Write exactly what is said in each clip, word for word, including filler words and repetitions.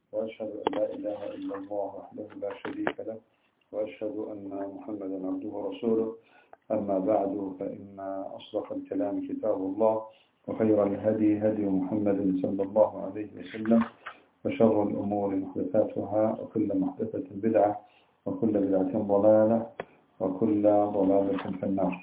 وأشهد أن لا إله إلا الله وحده لا شريك له وأشهد أن محمدا عبده ورسوله. أما بعد فإن أصدق الكلام كتاب الله وخير الهدي هدي محمد صلى الله عليه وسلم وشر الأمور محدثاتها وكل محدثة بدعة وكل بدعة ضلالة وكل ضلالة في النار.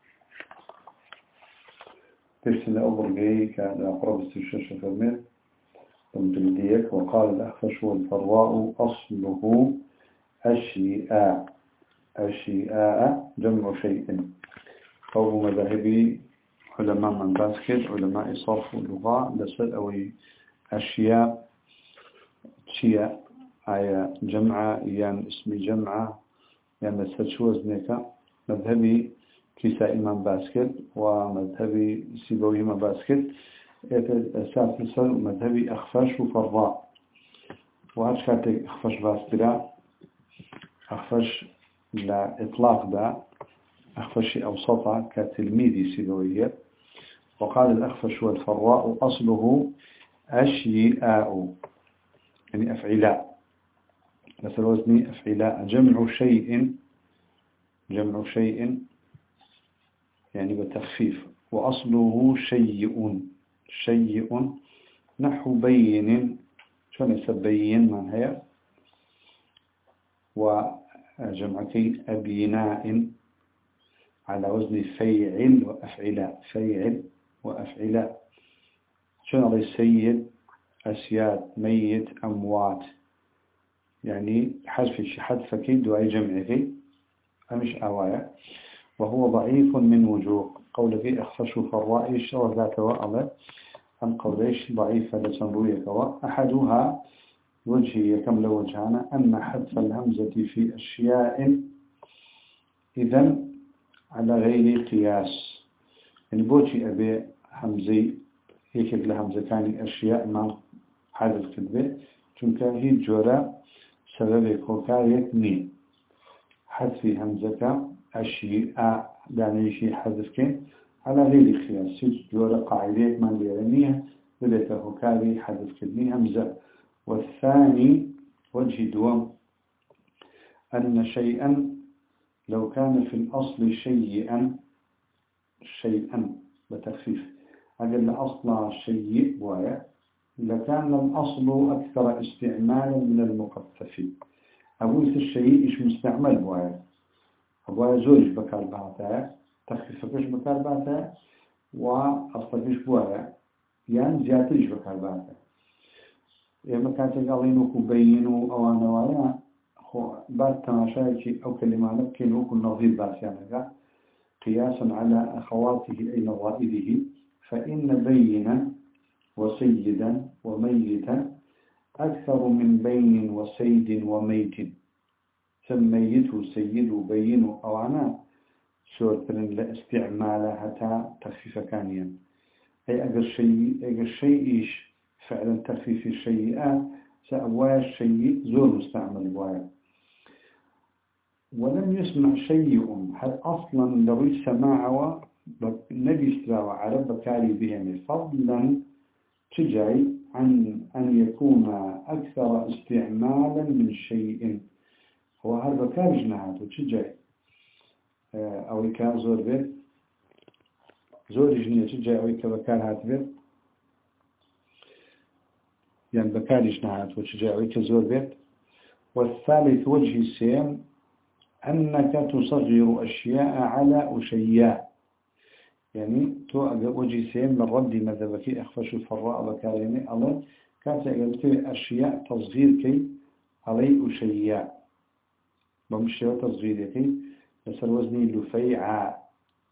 تشتل أول جاي كان أقرب استشاشة في المير تمتلديك. وقال الأخفش والفراء أصله أشياء أشياء جمع شيء. قوم مذاهبي علماء من باسكت علماء صرف اللغة لسل أوي أشياء شياء آية جمع يعني اسم جمع يعني ستشو وزنك. مذهبي كيسا إمام باسكت ومذهبي سيبوي إمام باسكت أساس مذهبي أخفش وفراء. وهاش كاتك أخفش باسكت أخفش لا إطلاق دا أخفش أوسطها كتلميذي سيبويه. وقال الأخفش والفراء أصله أشياء يعني أفعلاء مثل وزني أفعلاء جمع شيء جمع شيء يعني بتخفيف. وأصله شيء شيء نحو بين شو نسبين من هي. وجمعتي أبيناء على وزن فيعل وأفعلاء فيعل وأفعلاء شنو على السيد أسياد ميت أموات يعني حذف حذف كيد وأي جمعه أمش أوايا. وهو ضعيف من وجوه قولك أخفش فالرائش وذاك وأضل أم قوليش ضعيفة لتنرويك. أحدها وجهي كم لو وجهنا أن حذف الهمزة في أشياء إذن على غير قياس. يعني بوشي أبي همزي هيك لهمزة ثاني أشياء ما حذف كذبه چونك هي جورا سبب كوكاية ني حذف همزة أشياء دانيشي حذف على غير قياس جورا قاعدة ما بيرميها بدأت كوكاية حذف كذني همزة. والثاني وجه دوام أن شيئا لو كان في الأصل شيئا شيئا بتخفيف أجل أصل شيء ويا لكان الأصل أكثر استعمالا من المخفف. أقول الشيء إيش مستعمل ويا أبويا زوج بكار بعثها تخفيفكش بكار بعثها وأصلكش بويا يعني زيادتش بكار بعثها. إما كانت قالينوك بينوا أو نوايا خو بعد تماشايك أو كلمة نبكينوك النظير باسيانك قياسا على أخواته أي نظائره. فإن بينا وسيدا وميتا أكثر من بين وسيد وميت. سميته سيد وبين أو أنا سورتن لاستعمالها تخفيف كانيا أي أجر شيء أجر شيء إيش فعلا تخفيف الشيء سأوايا الشيء زور مستعمل وايا. ولم يسمع شيء هل أصلا لو سماعه نبي استراوى عرب كاري بهم فضلا تجاي عن أن يكون أكثر استعمالا من شيء. هو هذا كارج نهاته تجاي أو يكا زور بيت زور جنية تجاي أو يكا بكار هات بيت يعني بكارج نهاته تجاي أو يكا زور بيت. والثالث وجه السيم أنك تصغر أشياء على أشياء يعني تو وجه سين للرد مذهبك أخفش الفراء بكاريني الله كانت قلت أشياء تصغير كي علي أشياء بمشي تصغير كي بس الوزن لفيعاء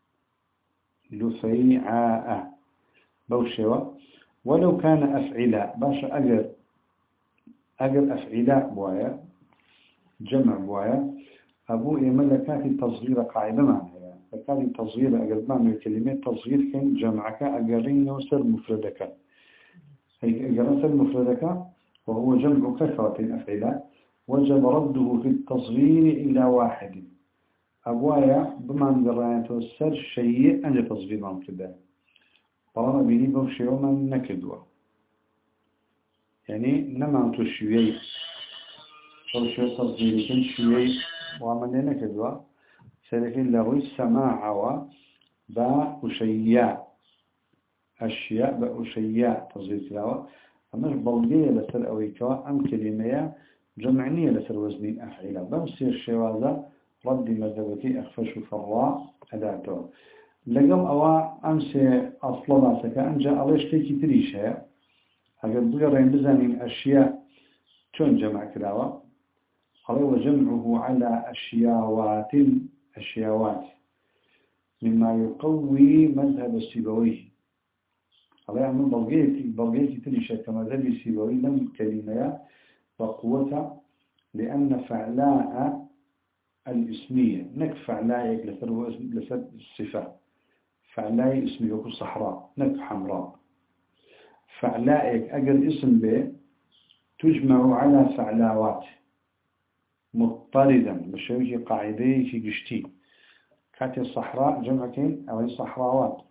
لفيعاء بوشوا. ولو كان أفعلاء باش أجر أجر أفعلاء بوايا جمع بوايا أبو إملكات التصغير قاعدة معناها فكان التصغير أجر معنى الكلمات تصغير كان جمعك أجرين يوصل مفردك هي أجر مفردك وهو جمع كثرة الأفعلاء وجب رده في التصغير إلى واحد. أبوايا بمعنى قرأت السر شيء أنجى تصغير مع كده طالما بيني بوشي ومن نكدوا يعني نما تشوي أو شو تصديري كل شوي وعملنا كذا سلفين لغوي سماع و با أشياء أشياء با أشياء تصدير كلاوة أما بلغية لسر أويكوا أم كلمة جمعنية لسر وزني أفعيلة بمسي الشوازة رد مذهبتي أخفش فراء أداته لقم أوا أمسي أصلا سكا أنجا عليش تيكي تريشها أقل بغرين بزانين أشياء شون جمع كلاوة قالوا وجمعه على أشياوات أشياوات مما يقوي مذهب السيبويه قالوا يعني بلغيتي بلغيتي تريشها كمذهب السيبويه لم كلمة وقوة لأن فعلاء الاسمية نك فعلاء لسر الصفة فعلاء اسمي يكون صحراء نك حمراء فعلائك أجل اسم به تجمع على فعلاوات مضطردا بشوية قاعدة في قشتي كاتي الصحراء جمعتين أو صحراوات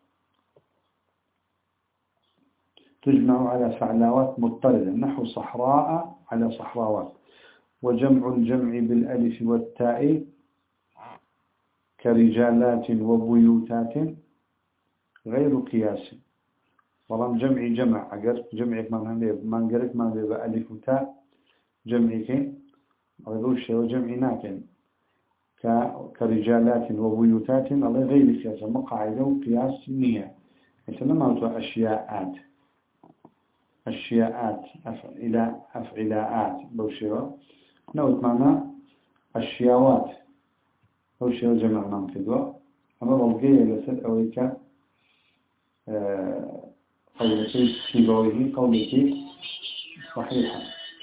تجمع على فعلاوات مضطردا نحو صحراء على صحراوات وجمع الجمع بالألف والتاء كرجالات وبيوتات غير قياس والله جمع جمع أجر جمعك ما من قريت ما بيبقى ألف وتاء جمعك غيروش وجمع ناكن كرجالات وبيوتات الله غير قياس مقاعدة وقياس نية مثل ما هو أشياءات أشياءات أفعلاء أفعلاءات بوشيوة نوت معنا أشياوات بوشيوة جمع من كدوة أما بلغية لسد أويك أه قولتي سيبويه قولتي صحيحة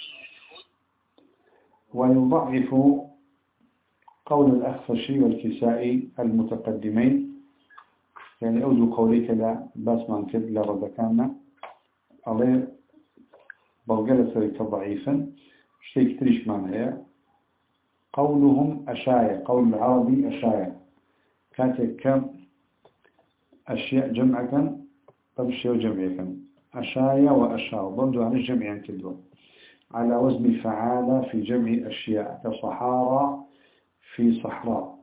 ويضعف قول الأخفشي والكسائي المتقدمين يعني أودو قوليك لا بس من كد لردكانا عليه بلغلة سريك ضعيفا شيء كتريش معناها قولهم أشايا قول العربي أشايا كاتب كم أشياء جمعة طبشي وجمعيكم أشايا وأشاو برضو عن الجمعين كدوة على وزن فعالة في جمع أشياء كصحارى في صحراء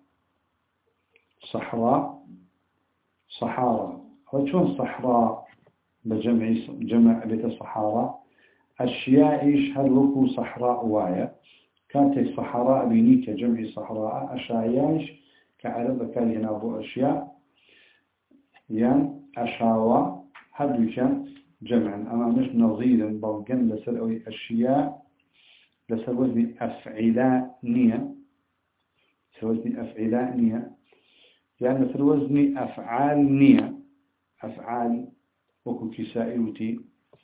صحراء صحارى وشون صحراء بجمع جمع بيت الصحارى أشياء إيش هل وكو صحراء وايا كانت الصحراء بينيك جمع صحراء أشاياش كعرض كان هنا أشياء يعني أشاوى هدو كان جمعا أما مش نظيرا بلغن لسر أو أشياء لسر وزن أفعلاء نية لسر وزن أفعلاء نية يعني لسر وزن أفعال نية أفعال وكو كسائلتي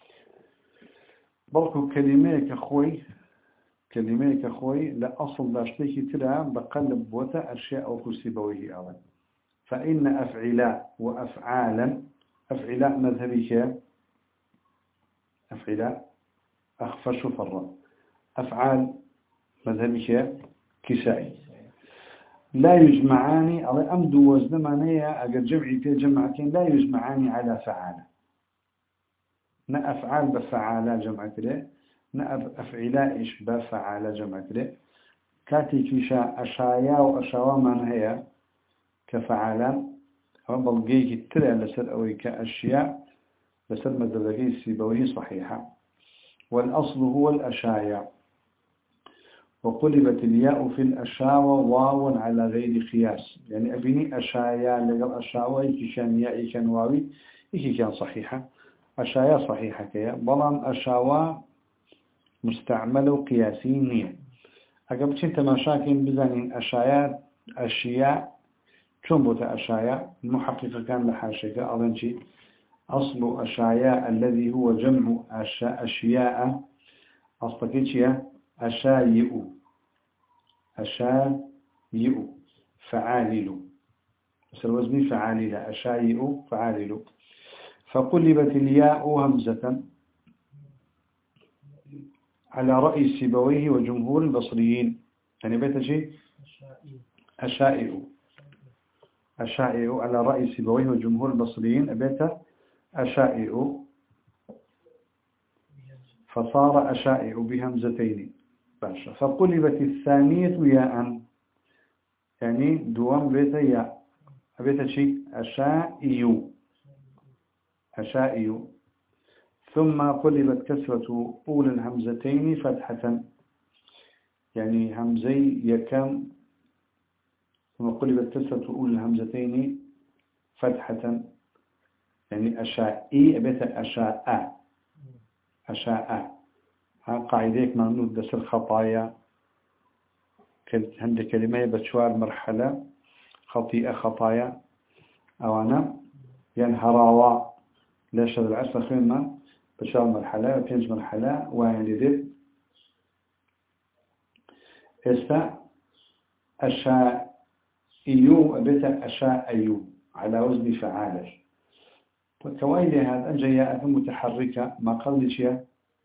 بلكو كلمة كخوي كلمة كخوي لا أصل داشتكي ترى بقلب وتا أشياء وكو سيبويه أولا فإن أفعلاء وأفعالا أفعلاء مذهبك أفعلاء أخفش فرا أفعال مذهبك كسائي لا يجمعان على أمد وزن معناها أجر جمعي في جمعتين لا يجمعان على فعالة نا أفعال بفعالة جمع كده نا أفعلاء إيش بفعالة جمع كده كاتي كيشا أشايا وأشاوا معناها كفعالة بلغيك ترى لسر أوي كأشياء لسر مذهبك سيبويه صحيحة والأصل هو الأشايا وقلبت الياء في الأشاوى واو على غير قياس يعني أبني أشايا لقل أشاوى إيكي كان ياء إيكي كان واوي إيكي كان صحيحة أشايا صحيحة كيا بلان أشاوى مستعمل قياسينية أقبل انت مشاكل بزانين أشايا أشياء شون بوتا أشايا المحقق كان لحاشك أظنشي أصل أشايا الذي هو جمع أشياء أشياء أصلكيتشيا أشايئ أشايئ فعالل مثل وزني فعالل أشايئ فعالل فقلبت الياء همزة على رأي سيبويه وجمهور البصريين يعني بيت شيء أشائع أشائع على رأي سيبويه وجمهور البصريين بيت أشائع فصار أشائع بهمزتين باشا. فقلبت الثانية ياء يعني دوام بيت ياء بيت شيء أشائي أشائي. ثم قلبت كسرة أولى الهمزتين فتحة يعني همزي يكم. ثم قلبت كسرة أولى الهمزتين فتحة يعني أشائي بيت أشاء أشاء. ها قاعدة ممنوع دس الخطايا عند كلمة بشوار مرحلة خطيئة خطايا أو أنا ينهراوا ليش هذا العصر خيمة بشوار مرحلة وبينج مرحلة وين ذي استا أشاء إيو بيت أشاء أيو على وزن فعالة. فكوائد هذا جاءت متحركة ما قبل شيء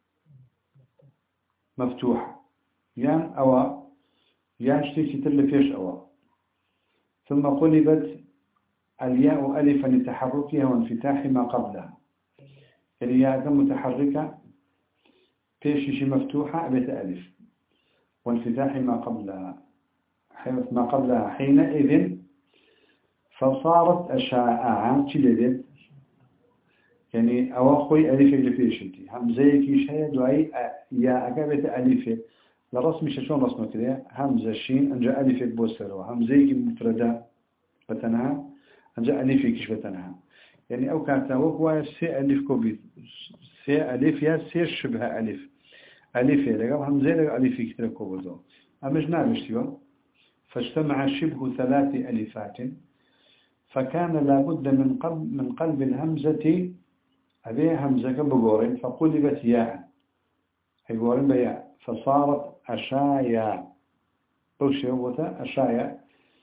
مفتوحة يان أو يان شتيكي تل فيش أو. ثم قلبت الياء ألفا لتحركها وانفتاح ما قبلها. الياء متحركة فيش شي مفتوحة بيت ألف وانفتاح ما قبلها حيث ما قبلها حينئذ فصارت أشاء تلدت يعني أواخوي ألف اللي فيشتي همزة كي شيء دعي يا أجابت ألف لرسم شلون رسمه كذا همزة شين أنجا ألف بوسروا همزة كي مفردة بتنها أنجا ألف كيش بتنها يعني أو كانت وهو سي ألف كوبي سي ألف يا سي شبه ألف ألف لقى همزة لقى ألف كتير كوبزو أمش نابشتوا فاجتمع شبه ثلاث ألفات فكان لابد من قلب من قلب الهمزة أبي همزة بقورين فقلبت ياء بقورين بياء فصارت أشايا بوشي وتا أشايا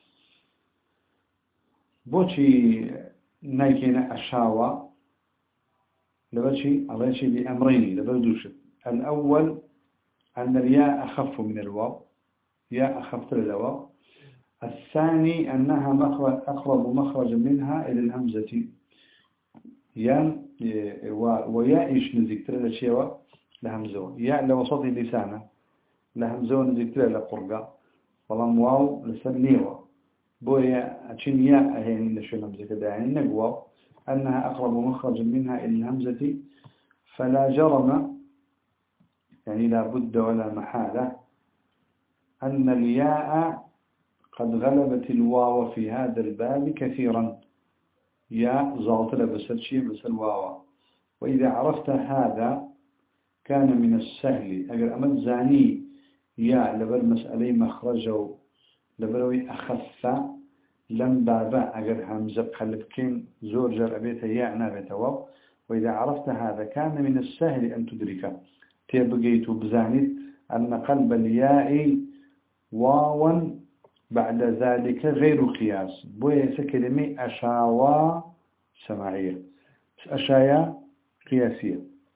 بوشي نايكينا أشاوى لبشي الله شيء بأمرين لبردوش. الأول أن الياء أخف من الواو ياء أخف من الواو. الثاني أنها مخرج أقرب مخرج منها إلى الهمزة يان وياء إيش نذكر الأشياء لهمزة ياء لوسط لسانه لهمزة نذكر لقرقة والله واو لسنيوة بويا أشين ياء هين لشو همزة كذا يعني نقوى أنها أقرب مخرج منها إلى الهمزة فلا جرم يعني لا بد ولا محالة أن الياء قد غلبت الواو في هذا الباب كثيرا يا زالت بس الشيء بس الواو. وإذا عرفت هذا كان من السهل أجر أمد زاني يا لبر مسألة مخرجه لبروي أخف لم بابا أجر همزة قلبكين زور جر أبيت يا نابت واو. وإذا عرفت هذا كان من السهل أن تدرك تبقيت بزاني أن قلب الياء واوا بعد ذلك غير قياس بوية كلمة أشاوى سماعية أشايا قياسية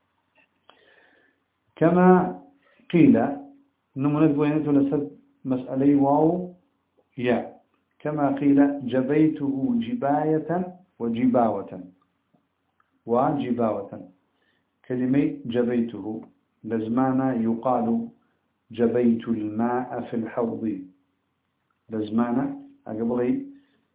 كما قيل نمونة بوينة لسد مسألة واو يا كما قيل جبيته جباية وجباوة وجباوة. كلمة جبيته لزمانا يقال جبيت الماء في الحوض لزمانا أقبلي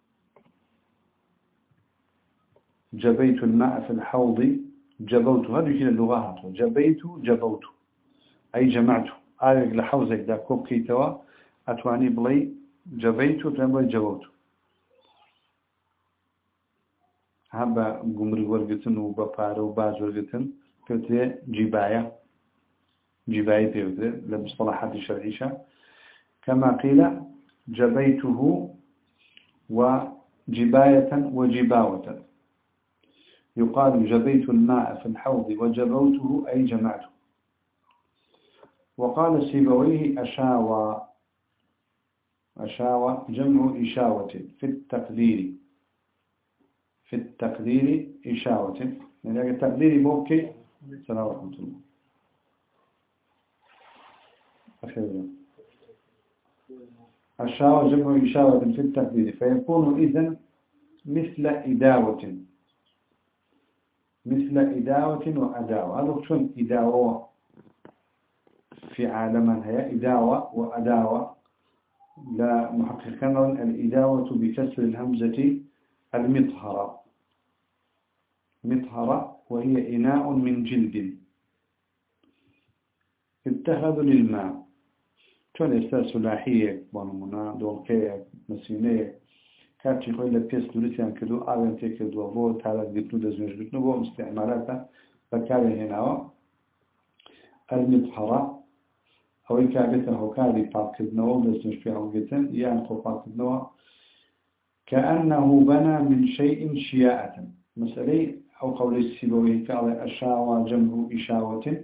جبيت الماء في الحوض جبوت هذه كلا اللغات جبيت جبوت أي جمعت أرجع لحوزك دا كوب كيتوا أتواني بلي جبيت تنبلي جبوت هبا قمري ورقتن وبفار وباز ورقتن كتير جباية جباية تيوتر لمصطلحات الشرعية. كما قيل جبيته وجباية وجباوة يقال جبيت الماء في الحوض وجبوته أي جمعته. وقال سيبويه أشاوى أشاوى جمع إشاوة في التقدير في التقدير إشاوة يعني التقدير بوكي السلام ورحمة الله أخيرا. أشاوى جمع إشاوة في التقدير فيكون إذن مثل إداوة مثل إداوة وأداوة. هذا شون إداوة في عالم هي إداوة وأداوة لا محققا الإداوة بكسر الهمزة المطهرة مطهرة وهي إناء من جلد اتخذوا للماء كان أساس لاحية بانمنا دولكية مسينية كاتشي خوي لبيس دولتيان كدو آوين تيكدو وبو تالا قتنو دزمش قتنو بو مستعمالاتا بكاري هنا المطهرة أو إكابتها هكاري باكدنو دزمش فيها وقتن يانقو باكدنو كأنه بنى من شيء شياءة مسألة أو قول السيبوي كالي أشاوى جمع إشاوة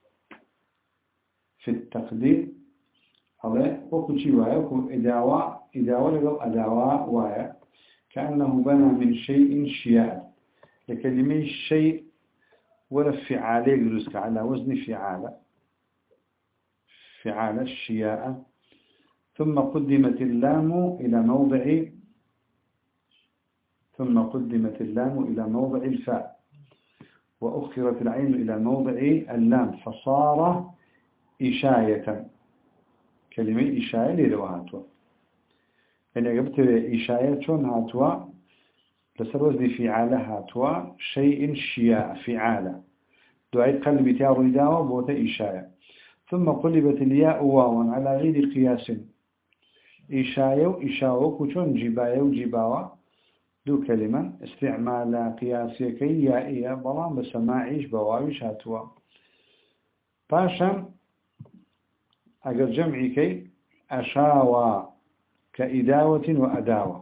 في التقدير هذا وكل شيء وايا وكل إداوة إداوة لغل أداوة وايا كأنه بنى من شيء شياء لكلمة شيء ولا فعالة يجلسك على وزن فعالة فعالة الشياء ثم قدمت اللام إلى موضع ثم قدمت اللام إلى موضع الفاء وأخرت العين إلى موضع اللام فصار إشاية كلمة إشاية لذو هاتوا يعني قبت إشاية شون هاتوا لسر وزن فعالة هاتوا شيء شياء فعالة دعاء قلب تيار رداوة بوت إشاية ثم قلبت الياء واوا على غير قياس إشاية وإشاوة كشون جباية وجباوة دو كلمة استعمال قياسي كي يائية بلان بسماعيش بواويش هاتوا باشا أجر جمعي كي أشاوى كإداوة وأداوة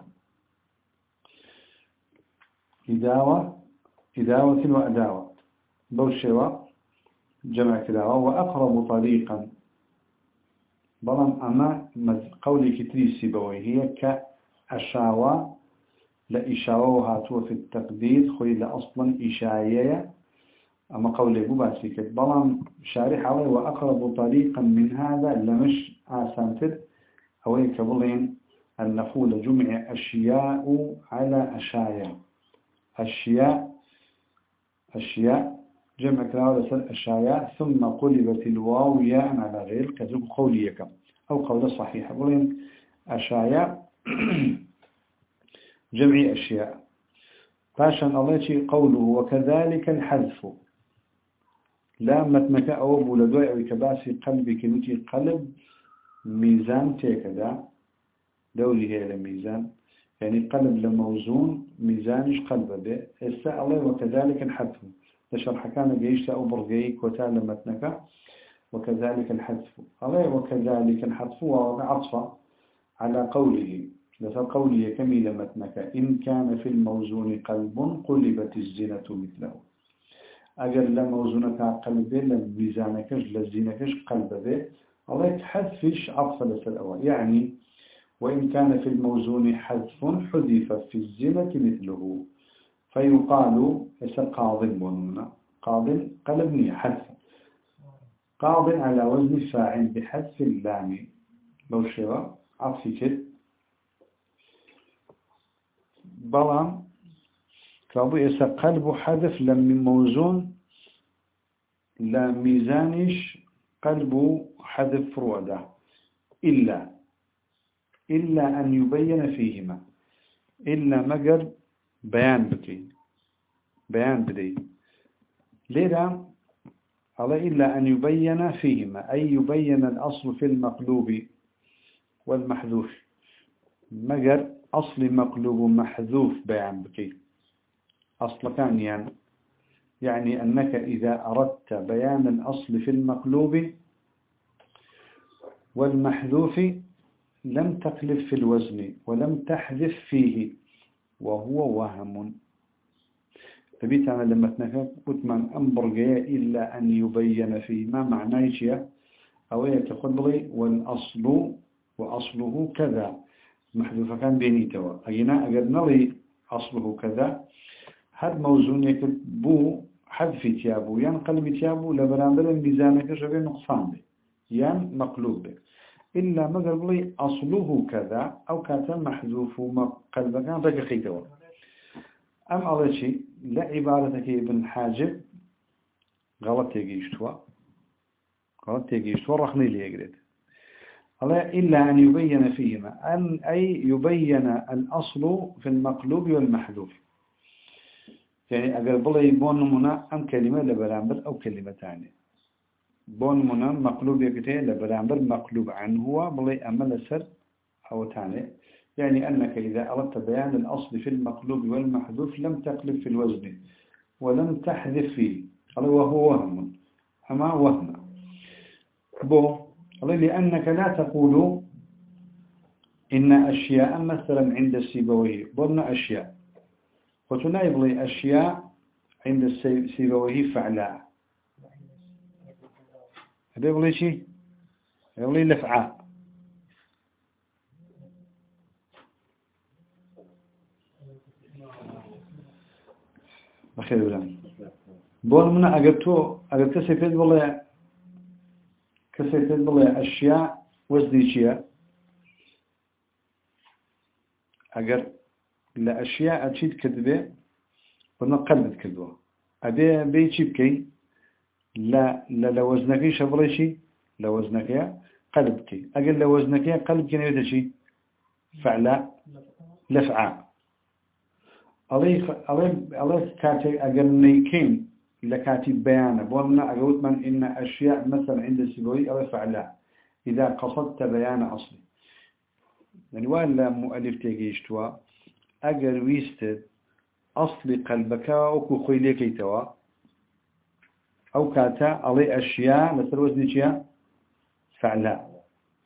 إداوة إداوة وأداوة بوشوا جمع كداوة وأقرب طريقا بلان أما قولي كتريسي بوي هي كأشاوى لإشاوة هاتوا في التقدير خوي لأصلا إشاية أما قولي بباسي كت بلان شارح عليه وأقرب طريقا من هذا لمش آسانتر أو يكبلين النفول جمع أشياء على أشايا أشياء أشياء جمع كلاو لسل أشايا ثم قلبت الواو ياء على غير كذب قوليك أو قول صحيح بلين أشايا جمع أشياء فاشن الله قوله وكذلك الحذف لا متمك أو بولدوي أو كباسي قلبك نتي قلب ميزان تيكدا دولي هي الميزان يعني قلب لموزون ميزانش قلب به الساء الله وكذلك الحذف لشرح كان جيشت أو برقيك وتعالى متنك وكذلك الحذف الله وكذلك الحذف وعطف على قوله لذا قوله كميل متنك إن كان في الموزون قلب قلبت الزينة مثله أجل لا موزونك قلبه لم ميزانكش لزينكش قلبه الله يتحذفش عطف لسل يعني وإن كان في الموزون حذف حذف في الزينة مثله فيقال إسا قاض بنونا قاض قلبني حذف قاض على وزن فاعل بحذف اللام بوشوا عطف كد بلان كابو إسا قلب حذف لم موزون لا ميزانش قلب حذف فرودة إلا إلا أن يبين فيهما إلا مجر بيان بكي بيان بدي لذا على إلا أن يبين فيهما أي يبين الأصل في المقلوب والمحذوف مجر أصل مقلوب محذوف بيان بكي أصل كان يعني يعني أنك إذا أردت بيان الأصل في المقلوب والمحذوف لم تقلب في الوزن ولم تحذف فيه وهو وهم فبيت أنا لما تنفق أتمن أمبر جاء إلا أن يبين فيه ما معناه شيء أو يتقبلي والأصل وأصله كذا محذوف كان بيني توا أينا أقد نري أصله كذا هذا موزون يكتب بو حذف تيابو ين قلب تيابو لبرامبر ميزانك شبه نقصان به ين مقلوب به إلا ما قال لي أصله كذا أو كذا محذوف قلب كان دقيقي توا أم أول شيء لا عبارتك ابن حاجب غلط يجيشتوا قالت تيجيش ورخني لي يقرد الله إلا أن يبين فيهما أن أي يبين الأصل في المقلوب والمحذوف يعني أقل بلي بون منا أم كلمة لبرامبر أو كلمة ثانية بون منا مقلوب يكتين لبرامبر مقلوب عنه هو بلي أمل سر أو ثاني يعني أنك إذا أردت بيان الأصل في المقلوب والمحذوف لم تقلب في الوزن ولم تحذف فيه وهو وهم أما وهم بو لأنك لا تقول إن أشياء مثلا عند السيبويه ضمن أشياء وتنايب لي أشياء عند السيبويه فعلاء هذا يقول لي شيء يقول لي لفعاء بخير ولا بول من أجبتو أجبت سيفيد والله كسيفيد والله أشياء وزني شيء أجر لأشياء أشيد كذبة ونقلد كذبة أبي بيجي بكي لا لا لوزنكي شبريشي لوزنكي قلبكي أجر لوزنكي قلبكي نيدا شيء فعلاء لفعاء الله الله الله كاتي أجر نيكين لكاتي بيانه بولنا أقول من إن أشياء مثلا عند السبوي أو فعلاء إذا قصدت بيان أصلي يعني ولا مؤلف تيجيشتوا أجر ويستد أصل قلبك أو خيليكي توا أو كاتا علي أشياء مثل وزن شيء فعلاء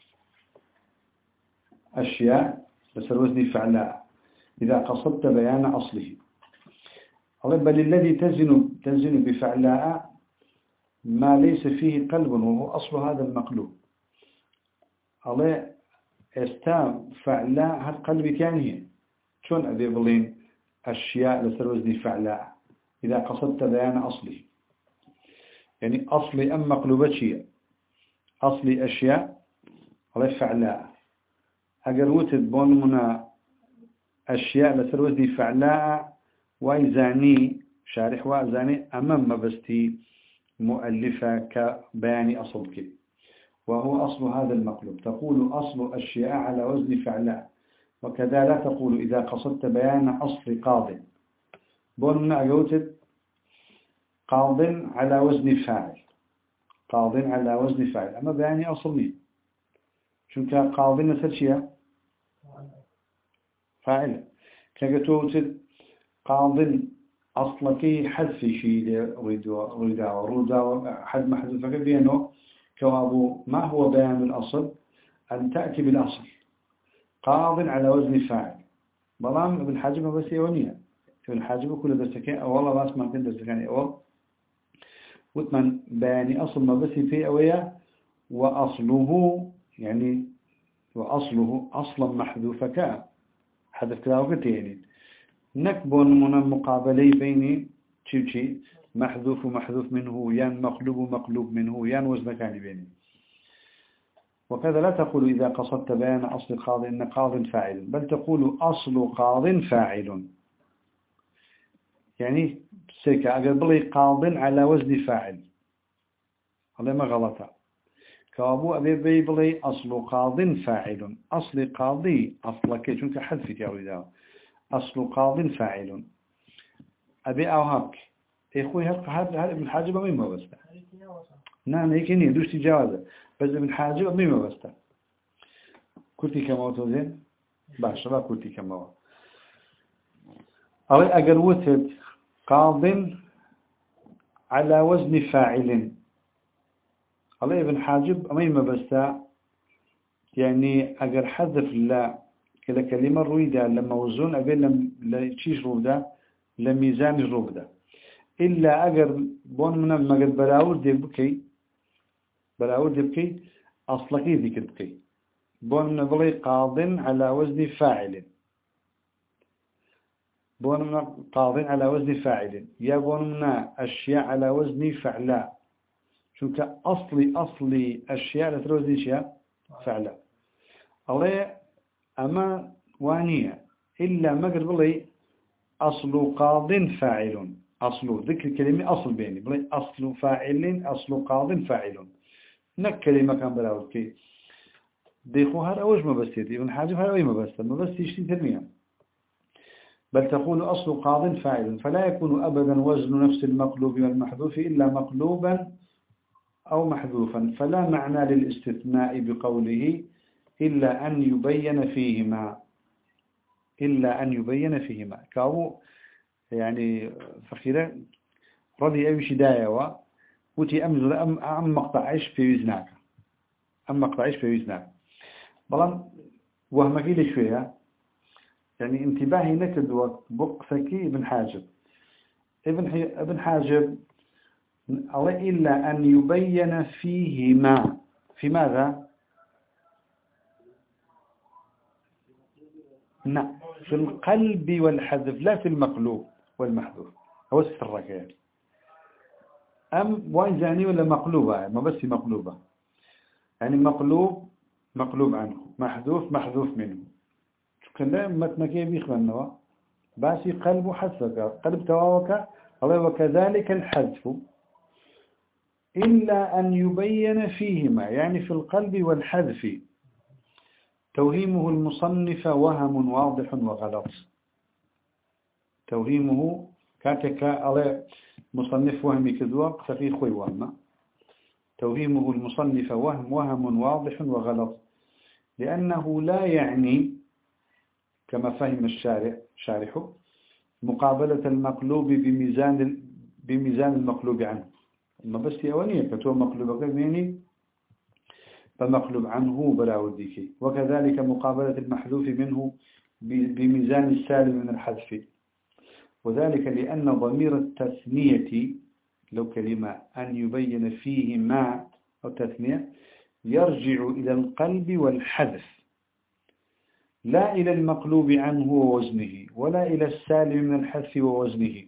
أشياء مثل وزن فعلاء إذا قصدت بيان أصله بل الذي تزن تزن بفعلاء ما ليس فيه قلب وهو أصل هذا المقلوب الله استام فعلاء هذا قلبي كانه شون أبي بلين أشياء لسروزني فعلاء إذا قصدت بيان أصله يعني أصلي أم مقلوبة شيء أصلي أشياء الله فعلاء أقروتد بون منا أشياء لسروزني فعلاء وإزاني شارح وإزاني أمام مبستي مؤلفة كبيان أصلك وهو أصل هذا المقلوب تقول أصل أشياء على وزن فعلاء وكذا لا تقول إذا قصدت بيان أصل قاض بولنا أجوتد قاض على وزن فاعل قاض على وزن فاعل أما بياني أصلي شو كان قاض مثل شيء فاعل كجوتد قاض أصلك حذف شيء ردا ردا ردا حد محذوف بينه كوابو ما هو بيان الأصل أن تأتي بالأصل قاض على وزن فاعل بلام ابن حاجب بس يونيا ابن حاجب كل درسكين أو والله بس ما كان درسكين أول وثمن بيان أصل ما بس فيه أويا وأصله يعني وأصله أصلا محذوفك حذف كذا وقت يعني نكبون من المقابلة بين شيء محذوف ومحذوف منه يان مقلوب ومقلوب منه يان وزن كان بينه وكذا لا تقول إذا قصدت بيان أصل قاض إن قاض فاعل بل تقول أصل قاض فاعل يعني سيكا أقبلي قاض على وزن فاعل هذا ما غلطه كابو أبي بيبلي أصل قاض فاعل أصل قاضي أصلك شنك حذف تياري أصل قاض فاعل أبي أوهاك إخوي هذا هذا ابن حاجب مين ما بسته نعم هيك ني دوش تجاوزه بس ابن حاجب مين ما بسته كنتي كما توزين باش شباب كنتي كما أو أجروتد قاض على وزن فاعل الله ابن حاجب مين ما بسته يعني أجر حذف لا كلا كلمة رويدة لما وزن أبي لم لا تشيش رودا لميزان الرودا إلا أجر بون من ما قد بلاور دي بكي بلاور دي بكي أصلكي ذيك بكي بون من بلي قاض على وزن فاعل بون من قاض على وزن فاعل يا بون من أشياء على وزن فعلاء شو كأصلي أصلي أشياء لتروزن أشياء فعلاء الله أما وانية إلا ما قد بلي أصل قاض فاعل أصل ذكر كلمة أصل بيني بلي أصل فاعل أصل قاض فاعل نك كلمة كان براود كي ديخو هر أوج ما بستيتي ابن حاجب هر أوي ما بست ما بس يشتي ترمية بل تقول أصل قاض فاعل فلا يكون أبدا وزن نفس المقلوب والمحذوف إلا مقلوبا أو محذوفا فلا معنى للاستثناء بقوله إلا أن يبين فيهما إلا أن يبين فيهما كاو يعني فخيرا رضي أي شداية وتي أمزل أم أم مقطعش في وزناك أم مقطعش في وزناك بلان وهم قيل شوية يعني انتباهي نكد وبقسكي ابن حاجب ابن ابن حاجب إلا أن يبين فيهما في ماذا؟ نعم في القلب والحذف لا في المقلوب والمحذوف هو السرك يعني أم واجاني ولا مقلوبة ما بس مقلوبة يعني مقلوب مقلوب عنه محذوف محذوف منه كنا متنكي بيخبرنا باسي قلب حذفك قلب تواوك الله وكذلك الحذف إلا أن يبين فيهما يعني في القلب والحذف توهيمه المصنف وهم واضح وغلط توهيمه كاتك على مصنف وهمي كذوق ففي خوي وهم توهيمه المصنف وهم وهم واضح وغلط لأنه لا يعني كما فهم الشارع شارحه مقابلة المقلوب بميزان بميزان المقلوب عنه ما بس أولية فتوى مقلوب يعني فمقلوب عنه براوديك وكذلك مقابلة المحذوف منه بميزان السالم من الحذف وذلك لأن ضمير التثنية لو كلمة أن يبين فيه ما أو تثنية يرجع إلى القلب والحذف لا إلى المقلوب عنه ووزنه ولا إلى السالم من الحذف ووزنه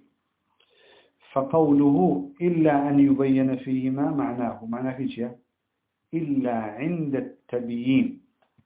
فقوله إلا أن يبين فيهما معناه معناه في شيء إلا عند التبيين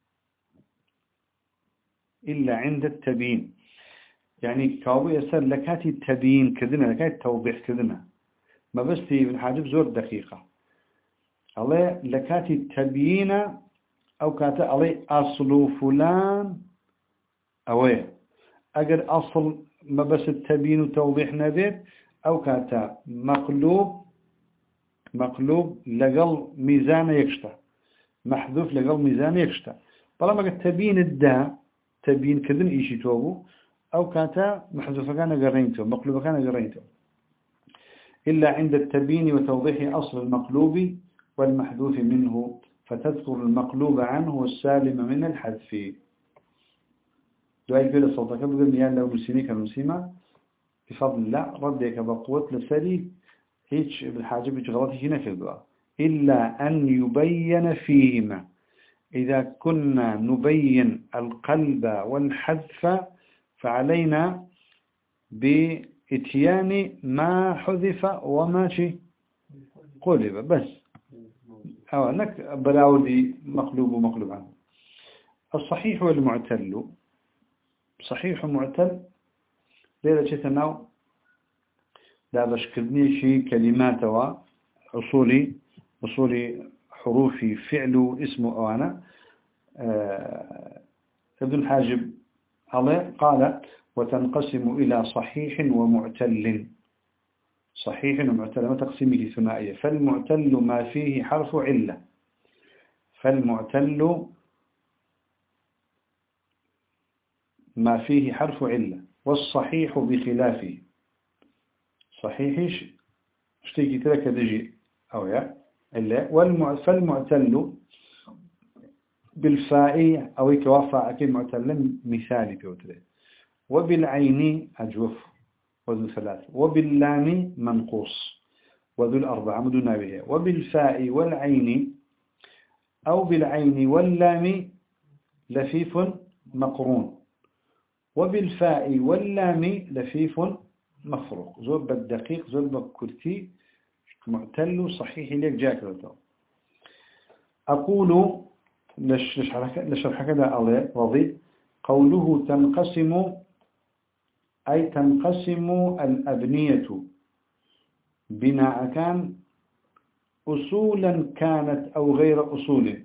إلا عند التبيين يعني كاوي يسر لكاتي التبيين كذنا لكاتي التوضيح كذنا ما بس ابن حاجب زور دقيقة الله لكاتي التبيين أو كاتا علي أصل فلان أوه أجر أصل ما بس التبيين وتوضيح نبيت أو كاتا مقلوب مقلوب لقل ميزان يكشتا محذوف لقل ميزان يكشتا طالما قد تبين الدا تبين كذن إيشي توبو أو كاتا محذوف كان قرينته مقلوب كان قرينته إلا عند التبين وتوضيح أصل المقلوب والمحذوف منه فتذكر المقلوب عنه والسالم من الحذف دعي كل الصوتك بقول ميان لو نسيني كنسيمة بفضل الله ردك بقوة لسري هيك بالحاجة بتغلطي هنا في الدعاء إلا أن يبين فيهما إذا كنا نبين القلب والحذف فعلينا بإتيان ما حذف وما شيء قلب بس أو أنك براودي مقلوب ومقلوب عنه الصحيح والمعتل صحيح ومعتل ليلة شتناو لا بشكلني شيء كلمات وأصولي أصولي حروفي فعل اسم أوانا آه ابن الحاجب عليه قال وتنقسم إلى صحيح ومعتل صحيح ومعتل ما تقسيمه ثنائية فالمعتل ما فيه حرف علة فالمعتل ما فيه حرف علة والصحيح بخلافه صحيح اشتيكي تلك دجي أو يا إلا فالمعتل بالفاء أو كوافع أكيد معتل مثالي بيوتره وبالعين أجوف وذو ثلاث وباللام منقوص وذو الأربعة مدنا بها وبالفاء والعين أو بالعين واللام لفيف مقرون وبالفاء واللام لفيف مفروق زوب الدقيق زوب الكرتي معتل صحيح ليك جاكرته أقول لشرح كذا الله رضي قوله تنقسم أي تنقسم الأبنية بناء كان أصولا كانت أو غير أصول.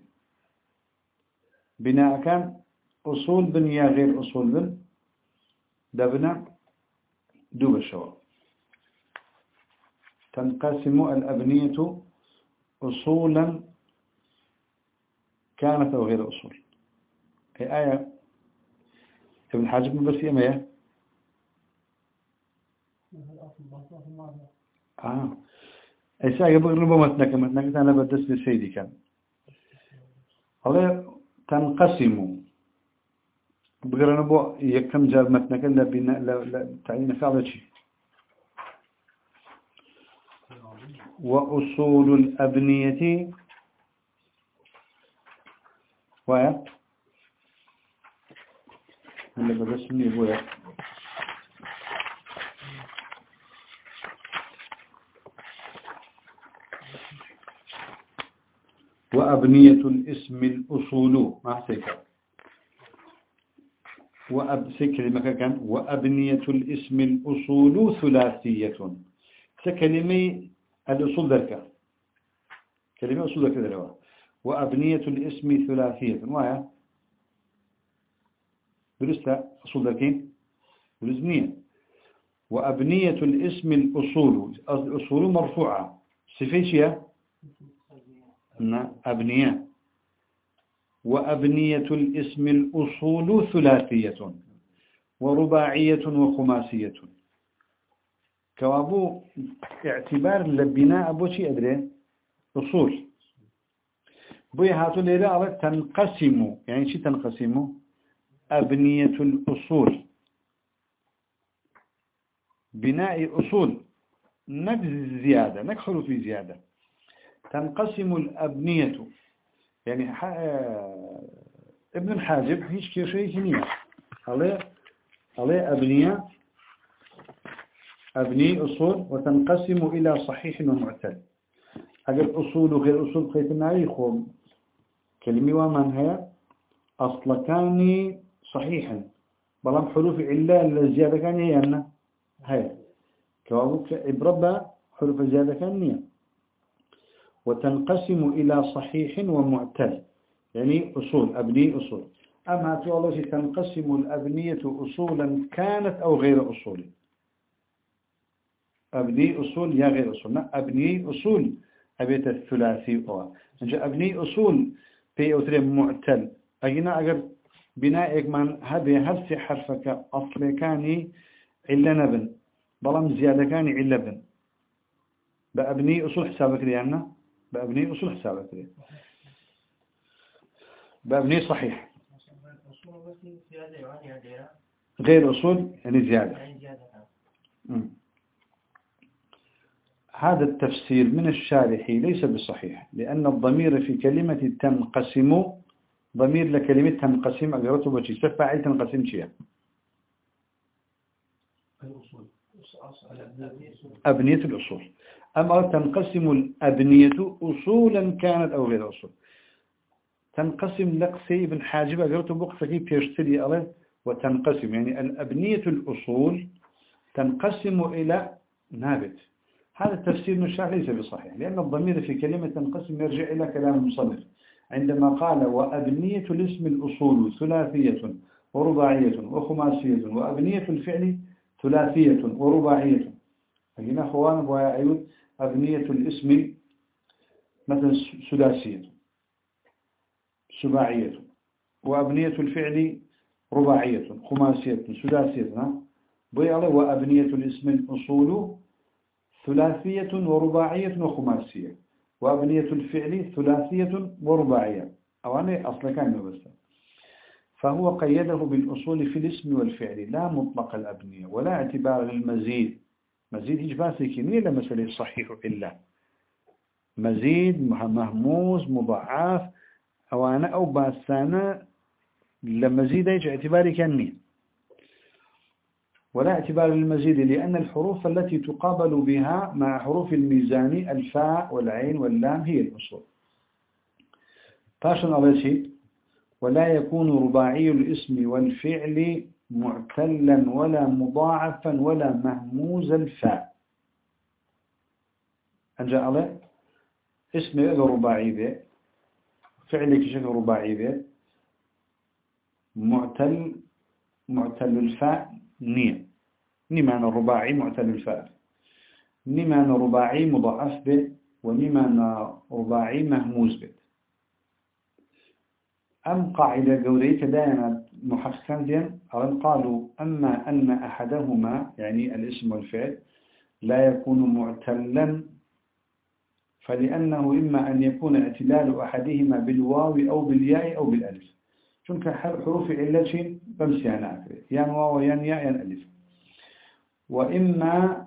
بناء كان أصول بن يا غير أصول بن دبنا دوب الشواب. تنقسم الأبنية أصولا كانت أو غير أصول. هي آية ابن حاجب بس إما هي آه أي ساعة يبغى ربما متنك متنك أنا بدرس لسيدي كان الله تنقسم بقرنا بو يكم جاب متنك لا بنا لا لا تعين فعل شيء. وأصول الأبنية ويا اللي بدرسني بويا وأبنية الاسم الأصول ما سكر وأب سكر مكان وأبنية الاسم الأصول ثلاثية. كلمة الأصول ذلك كلمة أصول ذلك ذلك وأبنية الاسم ثلاثية وهي درست أصول ذلك درسنية. وأبنية الاسم الأصول الأصول مرفوعة صفيشية أبنية. وأبنية الاسم الأصول ثلاثية ورباعية وخماسية. كوابو اعتبار لبناء أبو شيء أدري أصول بوي هاتو ليلة على تنقسم يعني شي تنقسم أبنية الأصول بناء أصول نك زيادة نك حروف زيادة. تنقسم الأبنية يعني ح... ابن الحاجب هيش كيشي هنية عليه عليه أبنية أبني أصول وتنقسم إلى صحيح ومعتل. أجل أصول وغير أصول بخيط النعيخ كلمة ومن هي أصل كان صحيحا بلام حروف علة الزيادة كان هي أن هي كوابوك إبربا حروف الزيادة كان هي. وتنقسم إلى صحيح ومعتل يعني أصول أبني أصول. أما تقول تنقسم الأبنية أصولا كانت أو غير أصول. أبني أصول يا غير أصول أبني أصول أبيت الثلاثي أو أبني أصول في أوتر معتل أجينا أجر بنائك من هذه هرس حرفك أصل كاني إلا نبن بلام زيادة كاني إلا بن بأبني أصول حسابك لينا بأبني أصول حسابك لي بأبني صحيح غير أصول يعني زيادة. هذا التفسير من الشارح ليس بصحيح لأن الضمير في كلمة تنقسم ضمير لكلمة تنقسم أقرأته بشي سفاعل تنقسم شيئا أبنية الأصول. أما تنقسم الأبنية أصولا كانت أو غير أصول. تنقسم لقسي ابن حاجب أقرأته بقصة بيشتري عليه وتنقسم يعني الأبنية الأصول تنقسم إلى نابت. هذا التفسير من الشارح ليس بصحيح لأن الضمير في كلمة تنقسم يرجع إلى كلام المصنف عندما قال وأبنية الاسم الأصول ثلاثية ورباعية وخماسية وأبنية الفعل ثلاثية ورباعية. هنا أخوان ويا أيود أبنية الاسم مثلا سداسية سباعية وأبنية الفعل رباعية خماسية سداسية بيعلى وأبنية الاسم الأصول ثلاثية ورباعية وخماسية وأبنية الفعل ثلاثية ورباعية أو أنا أصلا كان بس. فهو قيده بالأصول في الاسم والفعل لا مطلق الأبنية ولا اعتبار للمزيد. مزيد إجباسي كمية لمسألة صحيح إلا مزيد مهموز مضاعف أو أنا أو باسانا لمزيد يجي اعتباري كمية ولا اعتبار للمزيد لأن الحروف التي تقابل بها مع حروف الميزان الفاء والعين واللام هي الأصول. فاشن أول شيء ولا يكون رباعي الاسم والفعل معتلا ولا مضاعفا ولا مهموز الفاء. أنجا عليه اسم رباعي به فعلك شكل رباعي به معتل معتل الفاء نية نمان الرباعي معتل الفاء نمان رباعي مضاعف به ونمان رباعي مهموز به أم قاعدة قولية دائما محققان دين قالوا أما أن أحدهما يعني الاسم والفعل لا يكون معتلا فلأنه إما أن يكون اعتلال أحدهما بالواو أو بالياء أو بالألف شنك حروف علة بمسي أنا أكره يان واو يان ياء يان ألف وإما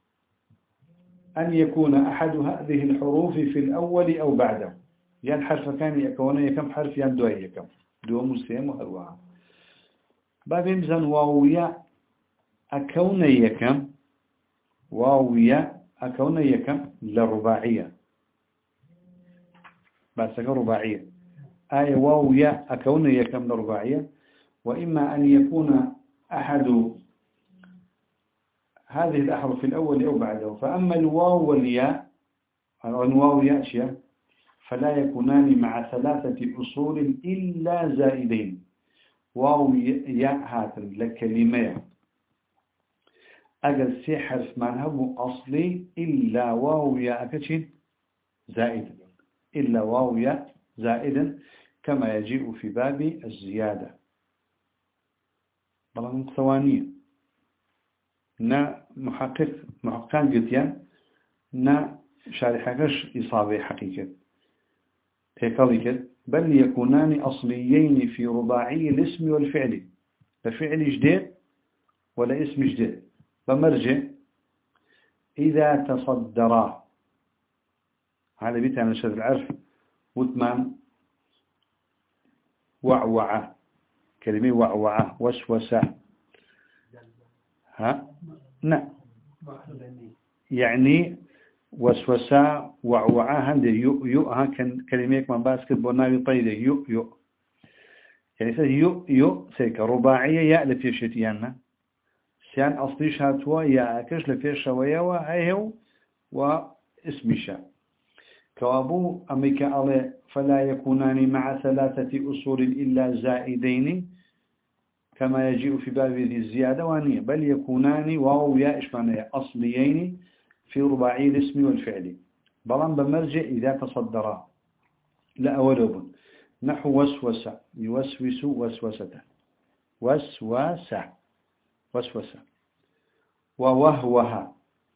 أن يكون أحد هذه الحروف في الأول أو بعده يان حرف كان يكون يكم حرف يان دو يكم دو مسيم وهروها باب يمزن واو ياء أكون يكم واو ياء أكون يكم للرباعية بس رباعية آية واو ياء أكون يكم للرباعية وإما أن يكون أحد هذه الأحرف في الأول أو بعده فأما الواو والياء الواو ياء فلا يكونان مع ثلاثة أصول إلا زائدين واو ياء هاتن لكلمة أجل سي حرف معناه أصلي إلا واو ياء كتشين زائد إلا واو ياء زائدا كما يجيء في باب الزيادة بلان ثوانية نا محقق محققان قتيان نا شارحكش إصابة حقيقة تيكاليك بل يكونان أصليين في رباعي الاسم والفعل ففعل جديد ولا اسم جديد فمرجع إذا تصدرا هذا بيت عن الشذ العرف وثمان وعوعة كلمة وعوعة وسوسة ها نعم يعني وسوسة وعوعة هند يو يو ها كان كلمة من باسكت بناوي طيدة يو يو يعني سه يو يو سيك رباعية يا لفيشتيانا سيان أصليش هاتوا يا أكش لفيش شوية وهيو واسم شاء كوابو أميك على فلا يكونان مع ثلاثة أصول إلا زائدين كما يجيء في باب ذي الزيادة وانية بل يكونان واو يا إشمعنى أصليين في رباعي الاسم والفعل بلان بمرجع إذا تصدرا لا أولوب نحو وسوسة يوسوس وسوسة وسوسة وسوسة ووهوها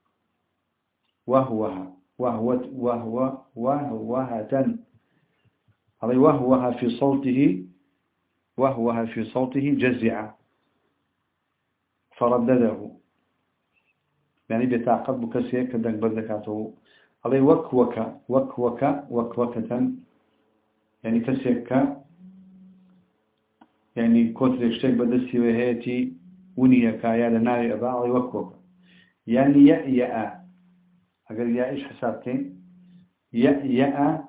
وهوها وهو وهو وهوهة هذا وهوها في صوته وهوها في صوته جزع فردده يعني بتعقد بكسيه كدنك بردكاته هذا وكوك وكوك وكوكة يعني كسيك يعني كتر اشتك بدسي وهيتي ونيك يا لناوي أبا هذا وكوك يعني يأيأ أقول يا إيش حسابتين يأيأ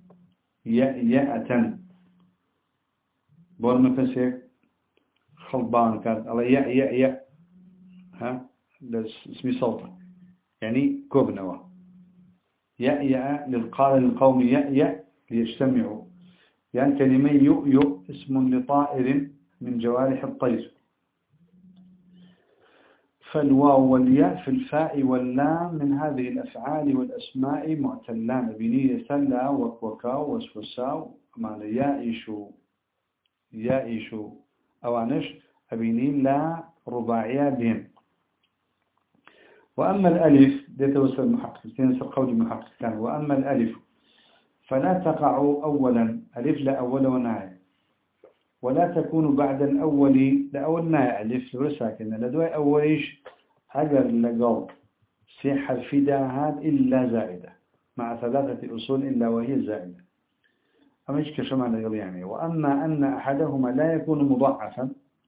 يأيأة بول مكسيك خلبان كانت على يأ يأ يأ ها اسمي صوته يعني كوبنوا يأ يأ للقال للقوم يأ يأ ليجتمعوا يعني كلمة يؤ يؤ اسم لطائر من جوارح الطير فالواو والياء في الفاء واللام من هذه الأفعال والأسماء معتلان بنية سلا وكوكا وسوسا معنى يائشوا يائشوا أوانش أبينين لا رباعية بهم وأما الألف ده توسل المحققين سقول المحققين وأما الألف فلا تقع أولا ألف لا أول وناي ولا تكون بعد الأول لا أول ناي ألف لساكن لدوي أوليش أجر لقو سيح الفداهات إلا زائدة مع ثلاثة أصول إلا وهي زائدة أما إيش كشمع لقل يعني وأما أن أحدهما لا يكون مضاعفا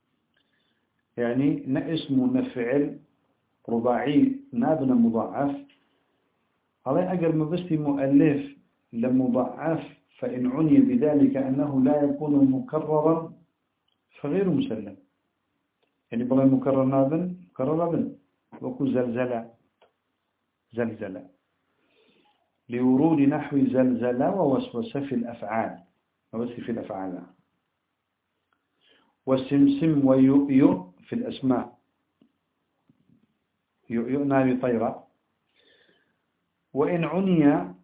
يعني اسم نفعل رباعي نابنا مضاعف هذا أجر مبستي مؤلف لمضاعف فإن عني بذلك أنه لا يكون مكررا فغير مسلم يعني بغي مكرر نابن مكرر نابن وكو زلزلة زلزلة لورود نحو زلزلة ووسوس في الأفعال وبس في الأفعال وسمسم ويؤيؤ في الأسماء يؤيؤ نار طيرة. وإن عني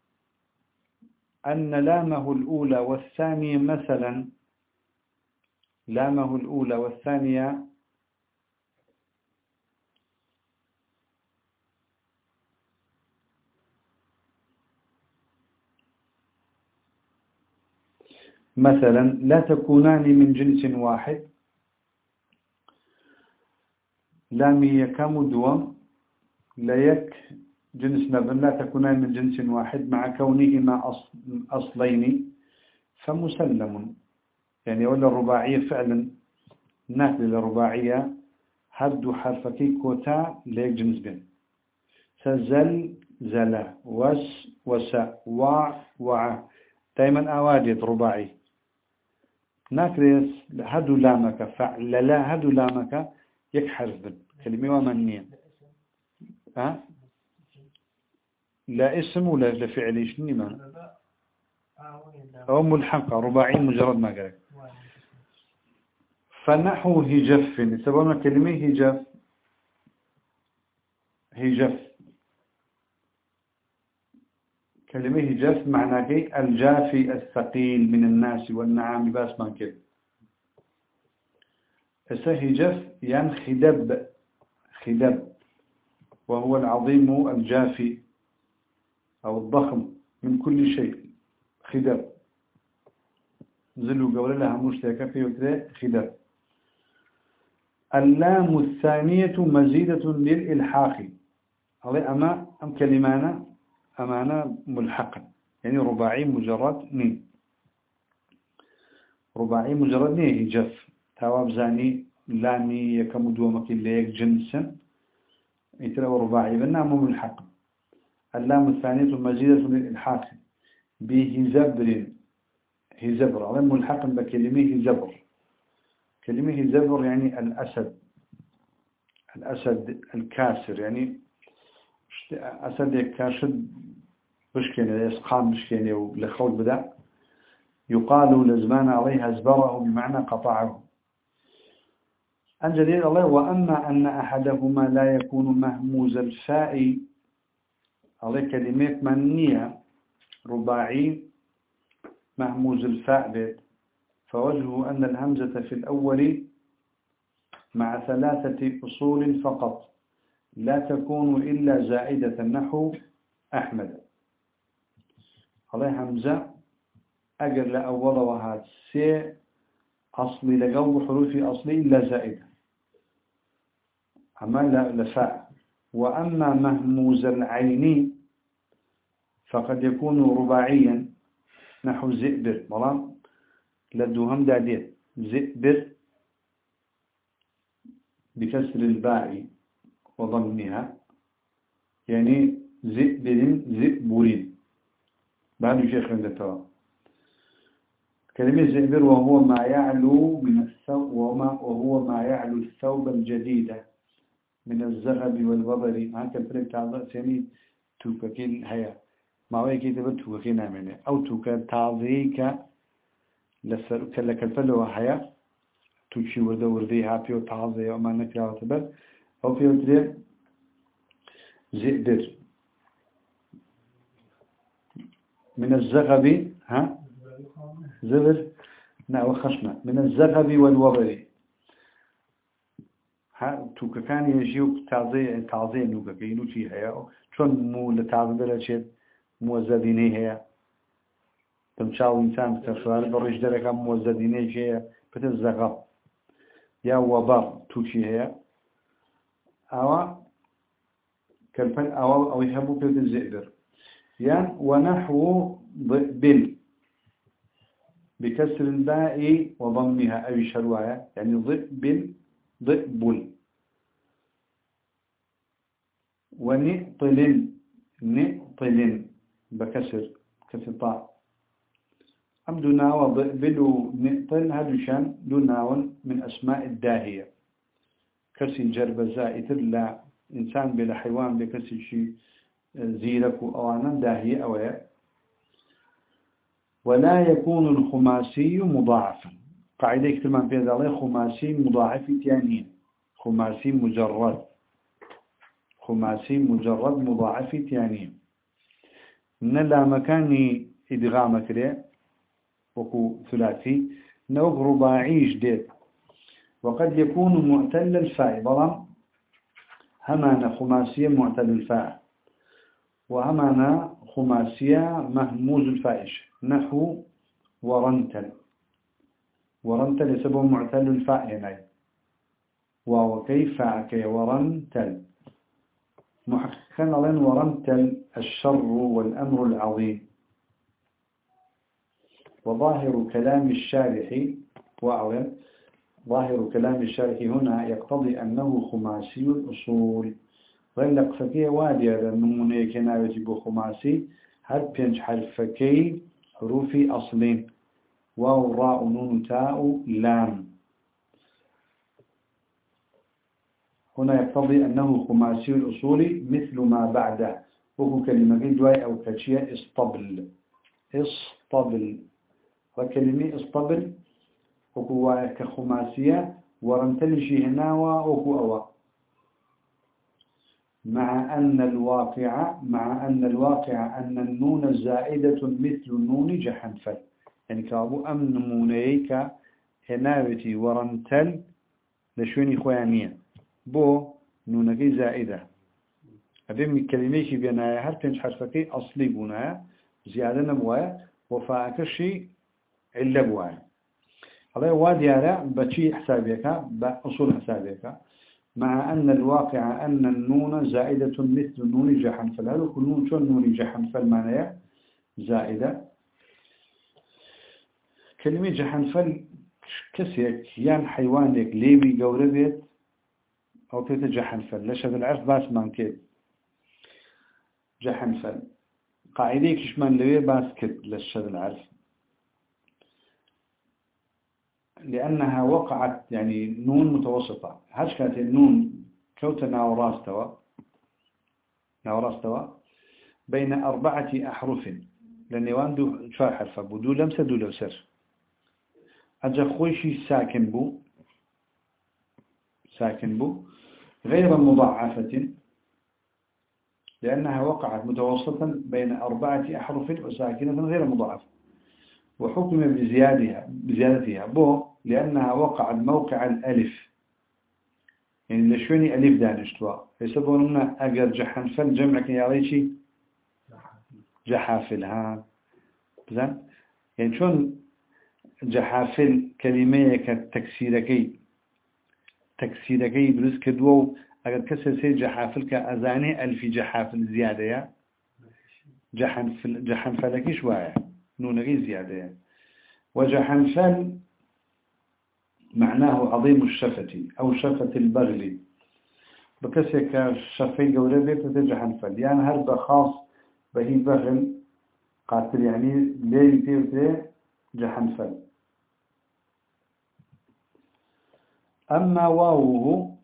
أن لامه الأولى والثانية مثلا لامه الأولى والثانية مثلا لا تكونان من جنس واحد لامي يكام دوم ليك جنس نبن لا تكونان من جنس واحد مع كونهما أصل أصلين فمسلم يعني ولا الرباعية فعلا ناكل الرباعية هد حرفكي كوتا ليك جنس بين سزل زلا وس وسا وع وع دائما أواجد رباعي ناكريس هدو لامك فعل لا هدو لامك يك حرف بن كلمة ومنية ها لا اسم ولا لفعل شنو ما أو ملحقة رباعي مجرد ما قالك. فنحو هجف سببنا كلمة هجف هجف كلمة هجف معناه الجافي الثقيل من الناس والنعام باس ما كده هجف يعني خدب خدب وهو العظيم الجافي أو الضخم من كل شيء خدب زلوا قول لها مشتركة في وكذا خدب. اللام الثانية مزيدة للإلحاق هذا أما أم كلمانا أمانا ملحقا يعني رباعي مجرد ني رباعي مجرد ني هجف تواب زاني لامي يكم دومك الليك جنسا يتلو رباعي بنام ملحق. اللام الثانية مزيدة للإلحاق بهزبر هزبر على ملحق بكلمة هزبر كلمة هزبر يعني الأسد الأسد الكاسر يعني أسد كاشد بشكنة يسقام بشكنة ولخوت بدأ يقال لزمان عليه هزبره بمعنى قطعه. الجديد الله وأما أن أحدهما لا يكون مهموز الفاء عليه كلمة منية رباعي مهموز الفاء بيت فوجهه أن الهمزة في الأول مع ثلاثة أصول فقط لا تكون إلا زائدة نحو أحمد عليه همزة أجر لأول وهات سي أصلي لقو حروف أصلي إلا زائدة أما لا لفاء. وأما مهموز العين فقد يكون رباعيا نحو زئبر بلان لدوهم دادية زئبر بكسر الباء وضمها يعني زئبر زئبورين بعد شيخ عندك كلمة زئبر وهو ما يعلو من الثوب وما وهو ما يعلو الثوب الجديدة من الزغب والوبر ما كان فرق تعض ثاني توكين هيا ما هو كي تبى توكين عمله أو توك تعضيك لسر كلا كالفلو هيا توشي ورد ورديها بيو تعضي وما نكره تبر أو بيو تري زئبر من الزغب ها زبر نعم خشمة من الزغب والوبر ها توك كان يجيو تعزي تعزي نوكا كينو شي هيا شون مو لتعزي بلا شيء موزديني هيا تمشاو إنسان تفعل برج درجة موزديني شيء بتزغب يا وبر توشي هيا أو كالفن أو أو يحبوا كذا الزئبر يعني ونحو ضئبل بكسر الباء وضمها أي شرواية يعني ضئبل ضئبل. ونقطل نقطل بكسر كسطاء أم دناو ضئبل ونقطل هذا شان دناو من أسماء الداهية كسي جرب زائد لا إنسان بلا حيوان بكسي شيء زيرك أوانا داهية أويا. ولا يكون الخماسي مضاعفا. قاعدة كتمان في ذلك خماسي مضاعف تاني، خماسي مجرد، خماسي مجرد مضاعف تاني. نلا مكاني إدغام كده وكو ثلاثي نوب رباعي جديد. وقد يكون معتل الفاء بلام همانا خماسية معتل الفاء وهمانا خماسية مهموز الفائش نحو ورنتل. ورنتل يسبب معتل الفاء هنا وكيف كي ورنتل محققا لن ورنتل الشر والأمر العظيم. وظاهر كلام الشارح وأعلم ظاهر كلام الشارح هنا يقتضي أنه خماسي الأصول. ولق فكيه وادي النموني كنا يجب خماسي هل بينج حرفكي حروفي أصلين واو راء نون تاء لام. هنا يقتضي أنه خماسي الأصول مثل ما بعده وهو كلمة جدوى أو كشيء اسطبل اسطبل وكلمة اسطبل وهو كخماسية ورمتلشي هنا وهو أوا مع أن الواقع مع أن الواقع أن النون الزائدة مثل النون جحنفل. يعني كابو أم نمونيك هناوتي ورمتل لشوني خوانية بو نونكي زائدة أبين من كلميك بينايا هل تنج حرفكي أصلي بنايا زيادة نبوايا وفاكشي إلا بوايا. الله وادي على بشي حسابك بأصول حسابك مع أن الواقع أن النون زائدة مثل النون جحنفل. هل كل نون شو النون جحنفل معناها زائدة. كلمة جحنفل كسيك يعني حيوانك ليبي قوربيت أو كيف جحنفل ليش هذا العرف باس مان كيف جحنفل قاعدة كشمان لوي باس كت ليش هذا العرف لأنها وقعت يعني نون متوسطة. هاش كانت النون كوتا ناوراستوا ناوراستوا بين أربعة أحرف لأن واندو شو حرف بدو لمسة دو لوسر أجا خويشي ساكن بو ساكن بو غير مضاعفة لأنها وقعت متوسطا بين أربعة أحرف وساكنة غير مضاعفة. وحكم بزيادتها بزيادتها بو لأنها وقعت موقع الألف يعني لشوني ألف دانشتوا يسبون لنا أجر جحنفل جمعك يا ريشي جحافل ها زين يعني شون جحافل كلمة كتكسيركي تكسيركي بروز كدوو أجر كسر سي جحافل كأزاني ألف جحافل زيادة يا جحنفل جحنفلكي شوية نونغي زيادة. وجحنفل معناه عظيم الشفة أو شفة البغل بكسك الشفي قولي تجحنفل يعني هرب خاص بهي بغل قاتل يعني ليه يتير جحنفل. أما واوه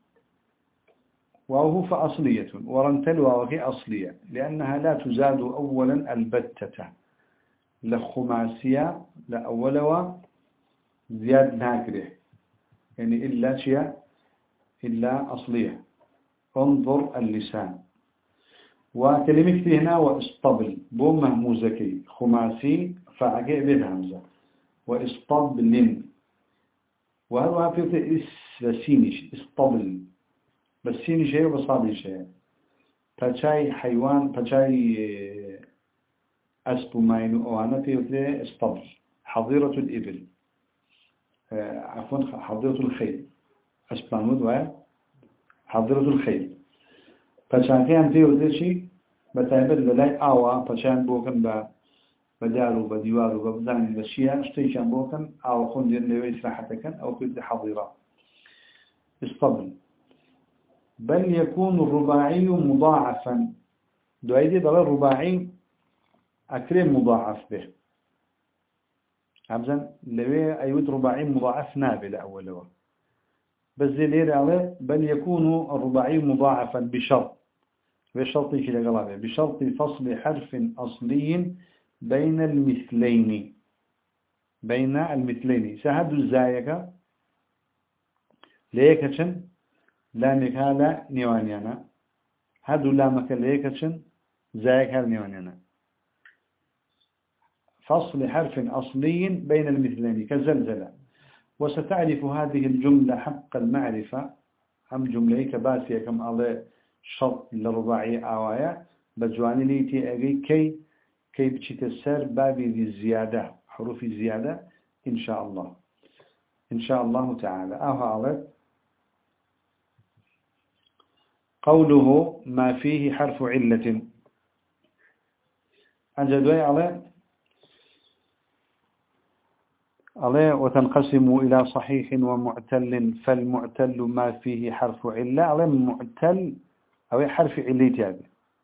واوه فأصلية ورنتل واوه أصلية لأنها لا تزاد أولا البتة لخماسية لأولوا زياد ناكره يعني إلا شيء إلا أصلية. انظر اللسان. وكلمة هنا واسطبل بو مهموزكي خماسي فعقئ بالهمزة واسطبل وهذا في اس بسينش اسطبل بسيني شيء وبصادي شيء فشاي حيوان فشاي أسبو ماينو أوانا في اسطبل. حظيرة الإبل آه عفوا حظيرة الخيل أسبانود ويا حظيرة الخيل فشان كان فيه وذي بتعبد للاي آوا فشان بوكن با بدارو بديوارو ببزاني بشيا اشتيشان بوكن أو خندين لويس راحتكن أو كنت حظيرة اسطبل. بل يكون الرباعي مضاعفا دعيدي ضل الرباعي أكرم مضاعف به عبزا لوي أيوت رباعي مضاعف نابل أوله بس زي لير عليه بل يكون الرباعي مضاعفا بشرط بشرط كده بشرط فصل حرف أصلي بين المثلين بين المثلين سهد الزايقة ليكتشن لا مكالا نيوانيانا هادو لا مكالا ليكتشن زايقة نيوانيانا فصل حرف أصلي بين المثلين كزلزلة. وستعرف هذه الجملة حق المعرفة هم جملة كباسية كم على شرط للرباعية آوايا بجواني ليتي أغي كي كي بتشتسر بابي ذي الزيادة حروف الزيادة إن شاء الله إن شاء الله تعالى. أهو قوله ما فيه حرف علة أنجدوا على عليه وتنقسم إلى صحيح ومعتل فالمعتل ما فيه حرف علة عليه معتل أو حرف عليت هذا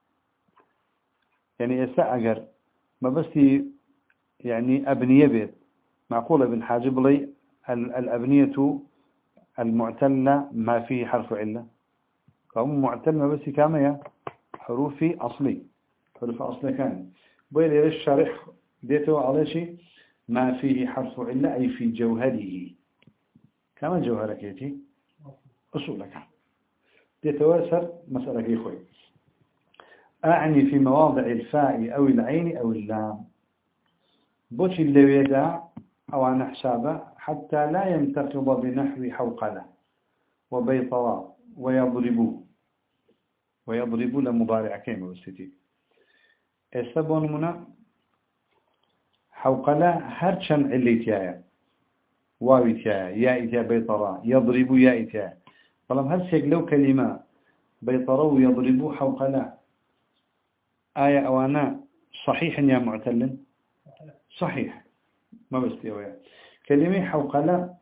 يعني يستأجر ما بس يعني أبنية بيت معقول ابن حاجب لي الأبنية المعتلة ما فيه حرف علة فهم معتل ما بس كامية حروفي أصلي حروف أصلي كان بيلي الشرح ديته على شيء ما فيه حرف علة أي في جوهره كما جوهرك يتي أصولك يتواسر مسألة إخوي أعني في مواضع الفاء أو العين أو اللام بوش اللي يدع أو عن حسابه حتى لا ينتقض بنحو حوقلة وبيطراء ويضربوا ويضربوا لمضارع كيما والستي السبون منا حوقلة هرشن عليتيا واويتيا يائتيا بيطراء يضربوا يائتيا فلم هرشك لو كلمة بيطراء يضربوا حوقلة آية أوانا صحيح يا معتل صحيح ما بستيوية كلمة حوقلة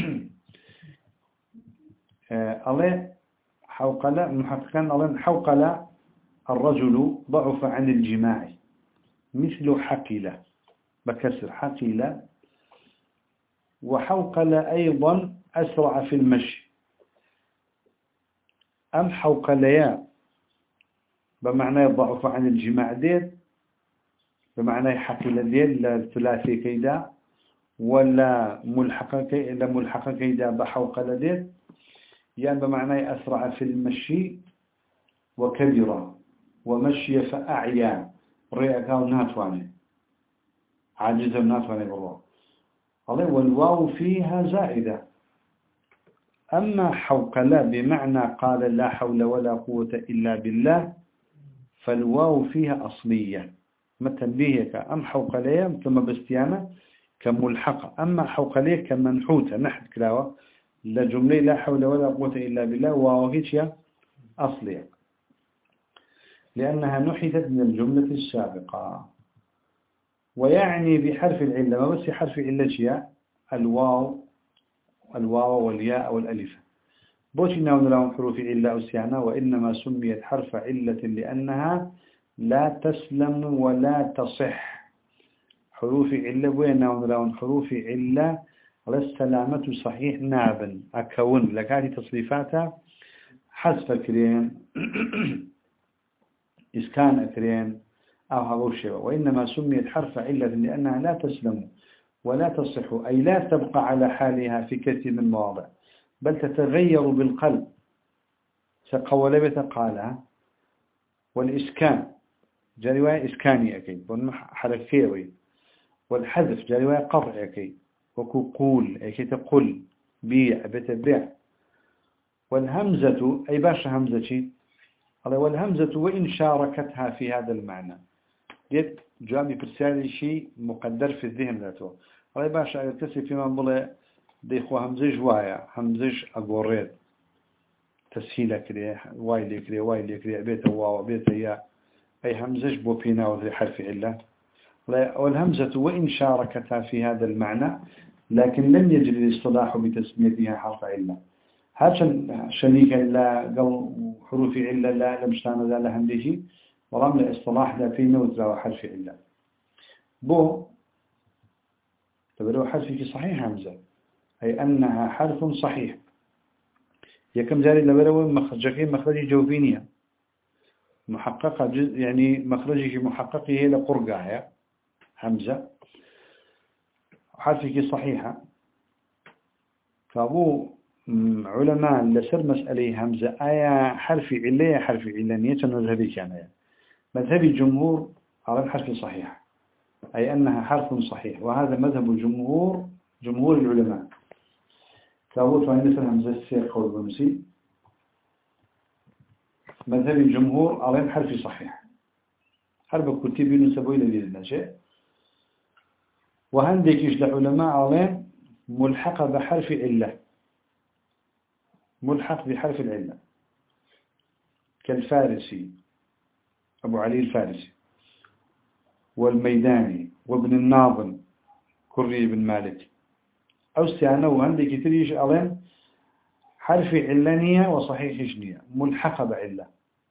الله حوقلة محققا الله حوقلة الرجل ضعف عن الجماع مثل حقلة بكسر حقلة وحوقلة أيضا أسرع في المشي أم حوقليا بمعنى ضعف عن الجماع ديل بمعنى حقلة ديل الثلاثي كيدا ولا ملحقة كيدا ملحقة كيدا بحوقلة ديل يعني بمعنى أسرع في المشي وكبيرة ومشي فأعيا رئيكا وناتواني عاجزة وناتواني بالله والواو فيها زائدة. أما حوقلا بمعنى قال لا حول ولا قوة إلا بالله فالواو فيها أصلية مثل بيهك أم حوقلية كما بستيانة كملحقة أما حوقلية كمنحوتة نحن كلاوة لجملة لا حول ولا قوة إلا بالله وهي أصلية لأنها نحتت من الجملة السابقة. ويعني بحرف العلة ما بس حرف علة شيء الواو الواو والياء والألف بوشنا ونلاهم حروف علة أو سيانة وإنما سميت حرف علة لأنها لا تسلم ولا تصح حروف علة وإننا ونلاهم حروف علة للسلامة صحيح نابا أكون لكاتي تصريفاتها حذف كرين إسكان أكرين أو هبوشة وإنما سميت حرف علة لأنها لا تسلم ولا تصح أي لا تبقى على حالها في كثير من المواضع بل تتغير بالقلب سقول بتقالها والإسكان جريواء إسكاني أكيد حركيوي والحذف جريواء قطع أكيد وكقول أكيد تقول بيع بتبيع والهمزة أي باش همزة شيء والهمزة وإن شاركتها في هذا المعنى ديت جوابي برسالي شيء مقدر في الذهن ذاته الله باش أكتسي فيما بلا ديخوا همزة جوايا همزة أقوريد تسهيل كريه وايلي كريه وايلي كريه بيت واو بيت يا أي همزة بوبينا وذي حرف علة والهمزة وإن شاركتها في هذا المعنى لكن لم يجري الاصطلاح بتسميتها حرف علة هذا شنيك إلا قل حروف علة لا لمشتان ذا لهمديشي ورمل الاصطلاح ذا في نوترا وحرف علة بو تبدو حرفك صحيح همزة أي أنها حرف صحيح يكم جاري لبرو مخرجك مخرج جوفينية محققة جزء يعني مخرجه محققه هي لقرقاها همزة حرفك صحيحة فأبو علماء لسر مسألة همزة آية حرف علية حرف علانية مذهبي كان مذهب الجمهور على الحرف صحيح أي أنها حرف صحيح وهذا مذهب الجمهور جمهور العلماء فأبو فهي مثل همزة السيق والبمسي مذهب الجمهور على الحرف صحيح حرب كتب ينسبوا إلى ذلك شيء وهندك يشلح علماء عليهم ملحقة بحرف علة ملحق بحرف العلة كالفارسي أبو علي الفارسي والميداني وابن الناظم كري بن مالك أو استعانوا وهندك تريش عليهم حرف علانية وصحيح جنية ملحقة بعلة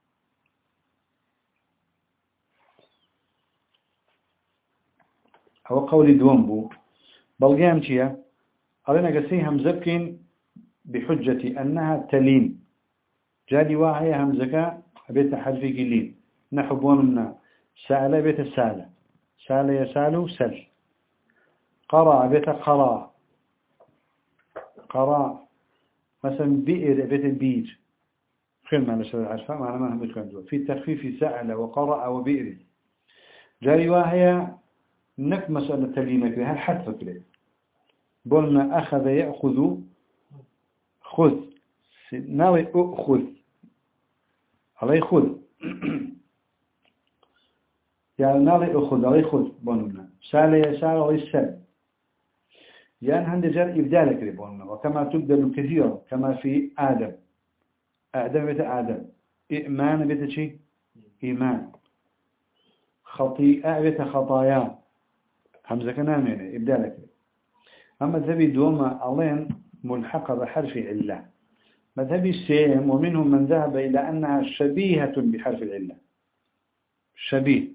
هو قول دوامبو بلغيام تيا أرينا قسي همزبكين بحجة أنها تلين جادي واهي همزكا بيت حرفي لين نحبوننا سأل بيت السالة سال يسال سل قرأ بيت قرأ قرأ مثلا بئر بيت البير خير ما نشر العرفة معنا ما هم بتكون في التخفيف سأل وقرأ وبئر جاري واهي نك مسألة تلينك هل حذفك ليه بولنا أخذ يأخذ خذ ناوي أخذ علي خذ يعني ناوي أخذ علي خذ بولنا سال يسال علي سال يعني هند جار إبدالك ليه بولنا وكما تبدل كثيرا كما في آدم آدم بيت آدم إيمان بيت شيء إيمان خطيئة بيت خطايا همزة كنام يعني إبدالك أما مذهبي دوما ألين ملحقة بحرف علة مذهبي السيم ومنهم من ذهب إلى أنها شبيهة بحرف العلة شبيه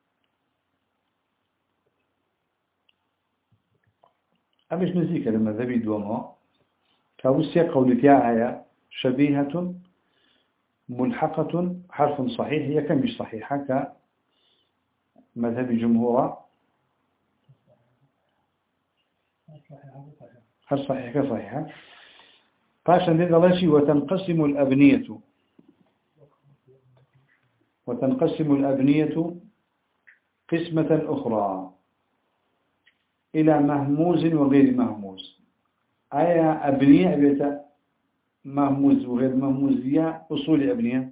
أمش نزيك لما ذهبي دوما كاوسيا قولتها شبيهة ملحقة حرف صحيح هي كم مش صحيحة كمذهب جمهورة هل صحيح كصحيحة فاشا لذلك وتنقسم الأبنية وتنقسم الأبنية قسمة أخرى إلى مهموز وغير مهموز أي أبنية بيت مهموز وغير مهموز هي أصول أبنية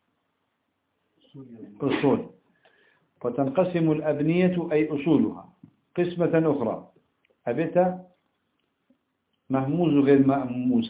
أصول وتنقسم الأبنية أي أصولها قسمة أخرى أبيت مهموز غير مهموز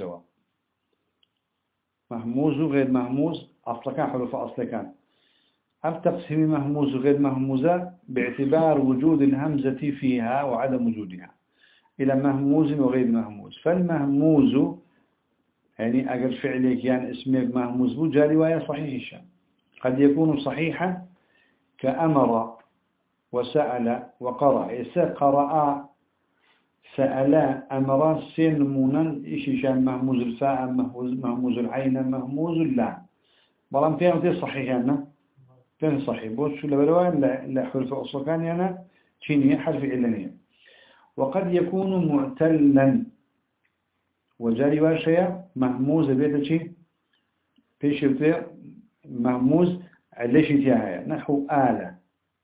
مهموز غير مهموز أصل كان حروف أصل كان أم تقسيم مهموز غير مهموزة باعتبار وجود الهمزة فيها وعدم وجودها إلى مهموز وغير مهموز فالمهموز يعني أقل فعلك يعني اسمك مهموز بو جاري ويا صحيحة قد يكون صحيحا كأمر وسأل وقرأ يسا قرأ سأل أمر سين مونا إيش شان مهموز الفاء مهموز العين مهموز اللام بلام فيها متى صحيح أنا كان صحيح بوش شو لبلوان لا لا حرف أصل كان أنا شيني حرف علانية وقد يكون معتلا وجاري واشياء مهموز بيت شيء في شيء مهموز علش تياها نحو آلة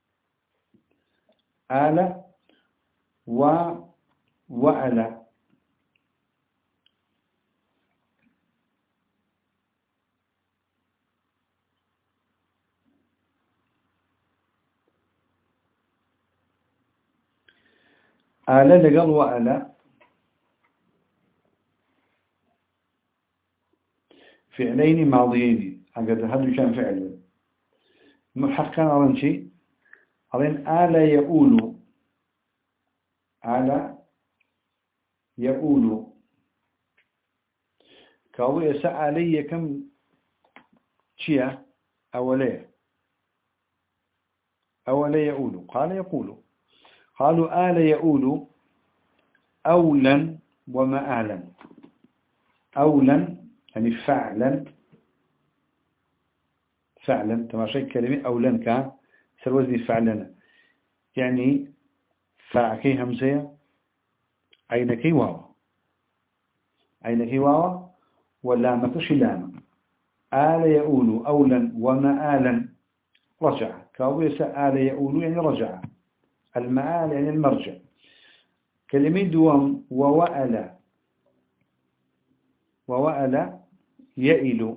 آلة و وألا آلة لقل وألا فعلين ماضيين أقد هذا كان فعل محقا على شيء علين آلة يؤول آلة يؤول كاوي يسأل لي كم شيء أوليه أوليه يؤول قال يقول قالوا آل يؤول أولا ومآلا أولا يعني فعلا فعلا تماشي كلمة أولا كان سر وزني فعلنا يعني فاعكي همزة عينكي واو عينكي واو ولامكش لام آل يؤول أولا ومآلا رجع كاويس آل يؤول يعني رجع المآل يعني المرجع كلمة دوام ووأل ووأل يئل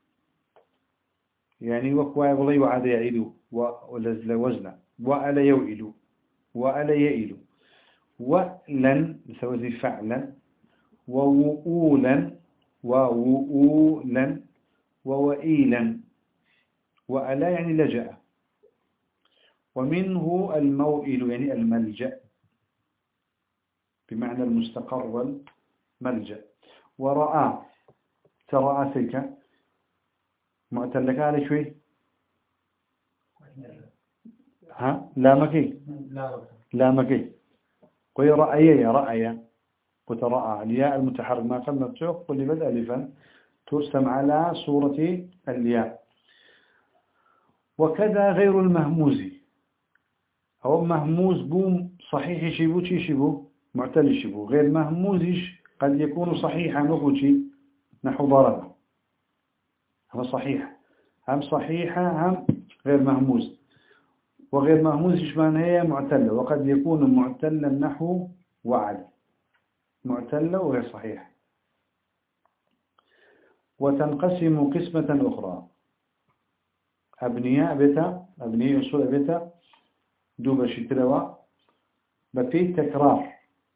يعني وكوا والله وعد يئل ولزل وزن وأل يوئل وأل يئل ولن نسوي فعلا ووؤولا ووؤولا ووئيلا وألا يعني لجأ ومنه الموئل يعني الملجأ بمعنى المستقر والملجأ ورأى ترى سيك معتلك على شوي ها لا مكي لا مكي قوي رأي يا رأي وترأى الياء المتحرك ما قلنا تشوف واللي بدأ ألفا ترسم على صورة الياء وكذا غير المهموز أو مهموز بوم صحيح شبو شي شبو معتل شبو غير مهموزش قد يكون صحيحا نقول نحو ضرب هم صحيح هم صحيحة هم غير مهموز وغير مهموزش معنى هي معتلة وقد يكون معتلا نحو وعد معتلة وغير صحيح وتنقسم قسمة أخرى أبنياء بتا أبنياء أصول بتا دوب شتلوا بفي تكرار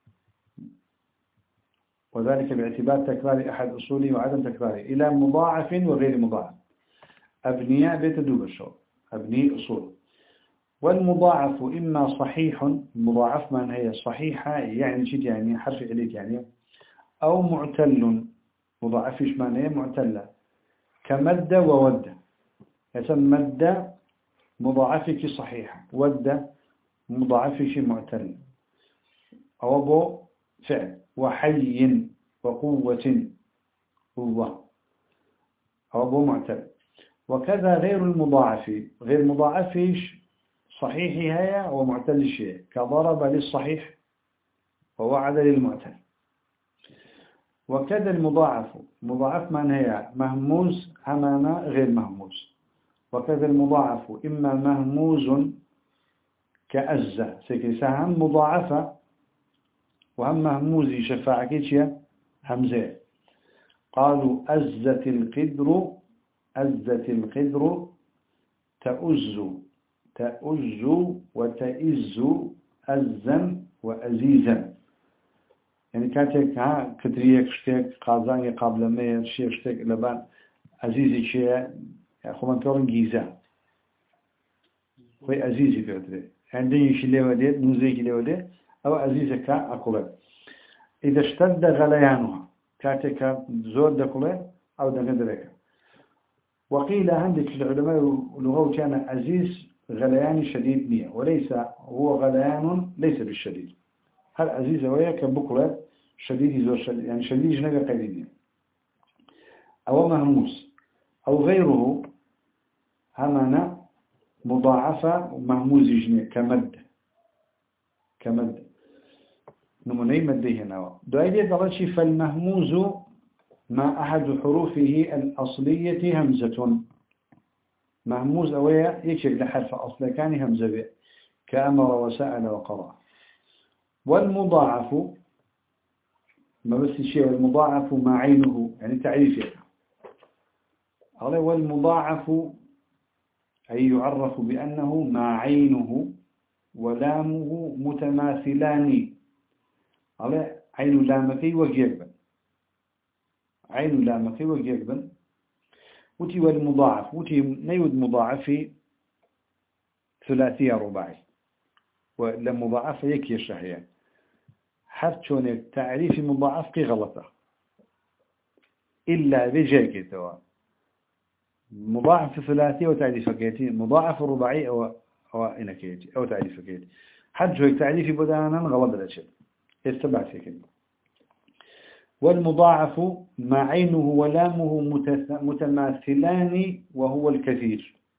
وذلك باعتبار تكرار أحد أصوله وعدم تكراره إلى مضاعف وغير مضاعف أبنياء بتا دوب الشغل أبني أصول والمضاعف إما صحيح مضاعف من هي صحيحة يعني شيء يعني حرف إليك يعني أو معتل مضاعف إيش معناه معتلة كمد وود يسمى مد مضاعفك صحيحة ود مضاعفك معتل أو بو فعل وحي وقوة قوة أو بو معتل وكذا غير المضاعف غير مضاعفش صحيح هي ومعتل الشيء كضرب للصحيح ووعد للمعتل وكذا المضاعف مضاعف من هي مهموز أمام غير مهموز وكذا المضاعف إما مهموز كأزة سهم مضاعفة وهم مهموزي شفاعة كيشيا همزة قالوا أزت القدر أزت القدر تأز تأز وتئز أزا وأزيزا يعني كاتك ها كتريك شتك قازاني قبل ما يشيك شتك لبان عزيزي شيء خو من كورن جيزة خوي عزيزي كتري عندي يشيله ودي نوزي كله ودي أو عزيزك أقوله إذا اشتد غليانها كاتك زود دكوله أو دقدرك وقيل عندك العلماء اللغة كان عزيز غليان شديد نية وليس هو غليان ليس بالشديد هل عزيز ويا كبكرة شديد يزور شديد يعني شديد جنبه قليل أو مهموس أو غيره همنا مضاعفة ومهموز جنيه كمد كمد نموني مده هنا دعيدي درجي فالمهموز ما أحد حروفه الأصلية همزة مهموز أويا يكشف لحرف أصل كان همزة به كأمر وسأل وقرأ والمضاعف ما بس الشيء والمضاعف ما عينه يعني تعريفه والمضاعف أي يعرف بأنه ما عينه ولامه متماثلان على عين لامكي وجيبا عين لامكي وجيبا وتي والمضاعف وتي نيود مضاعف ثلاثية رباعي ولما مضاعف يكي الشهيان حرف شونك تعريف مضاعف كي غلطة إلا بجيك توا مضاعف ثلاثي وتعريف كيتي مضاعف رباعي أو أو إنكيتي أو تعريف كيتي حد شوي تعريف بدانا غلط الأشياء يستبع فيك والمضاعف ما عينه ولامه متماثلان وهو الكثير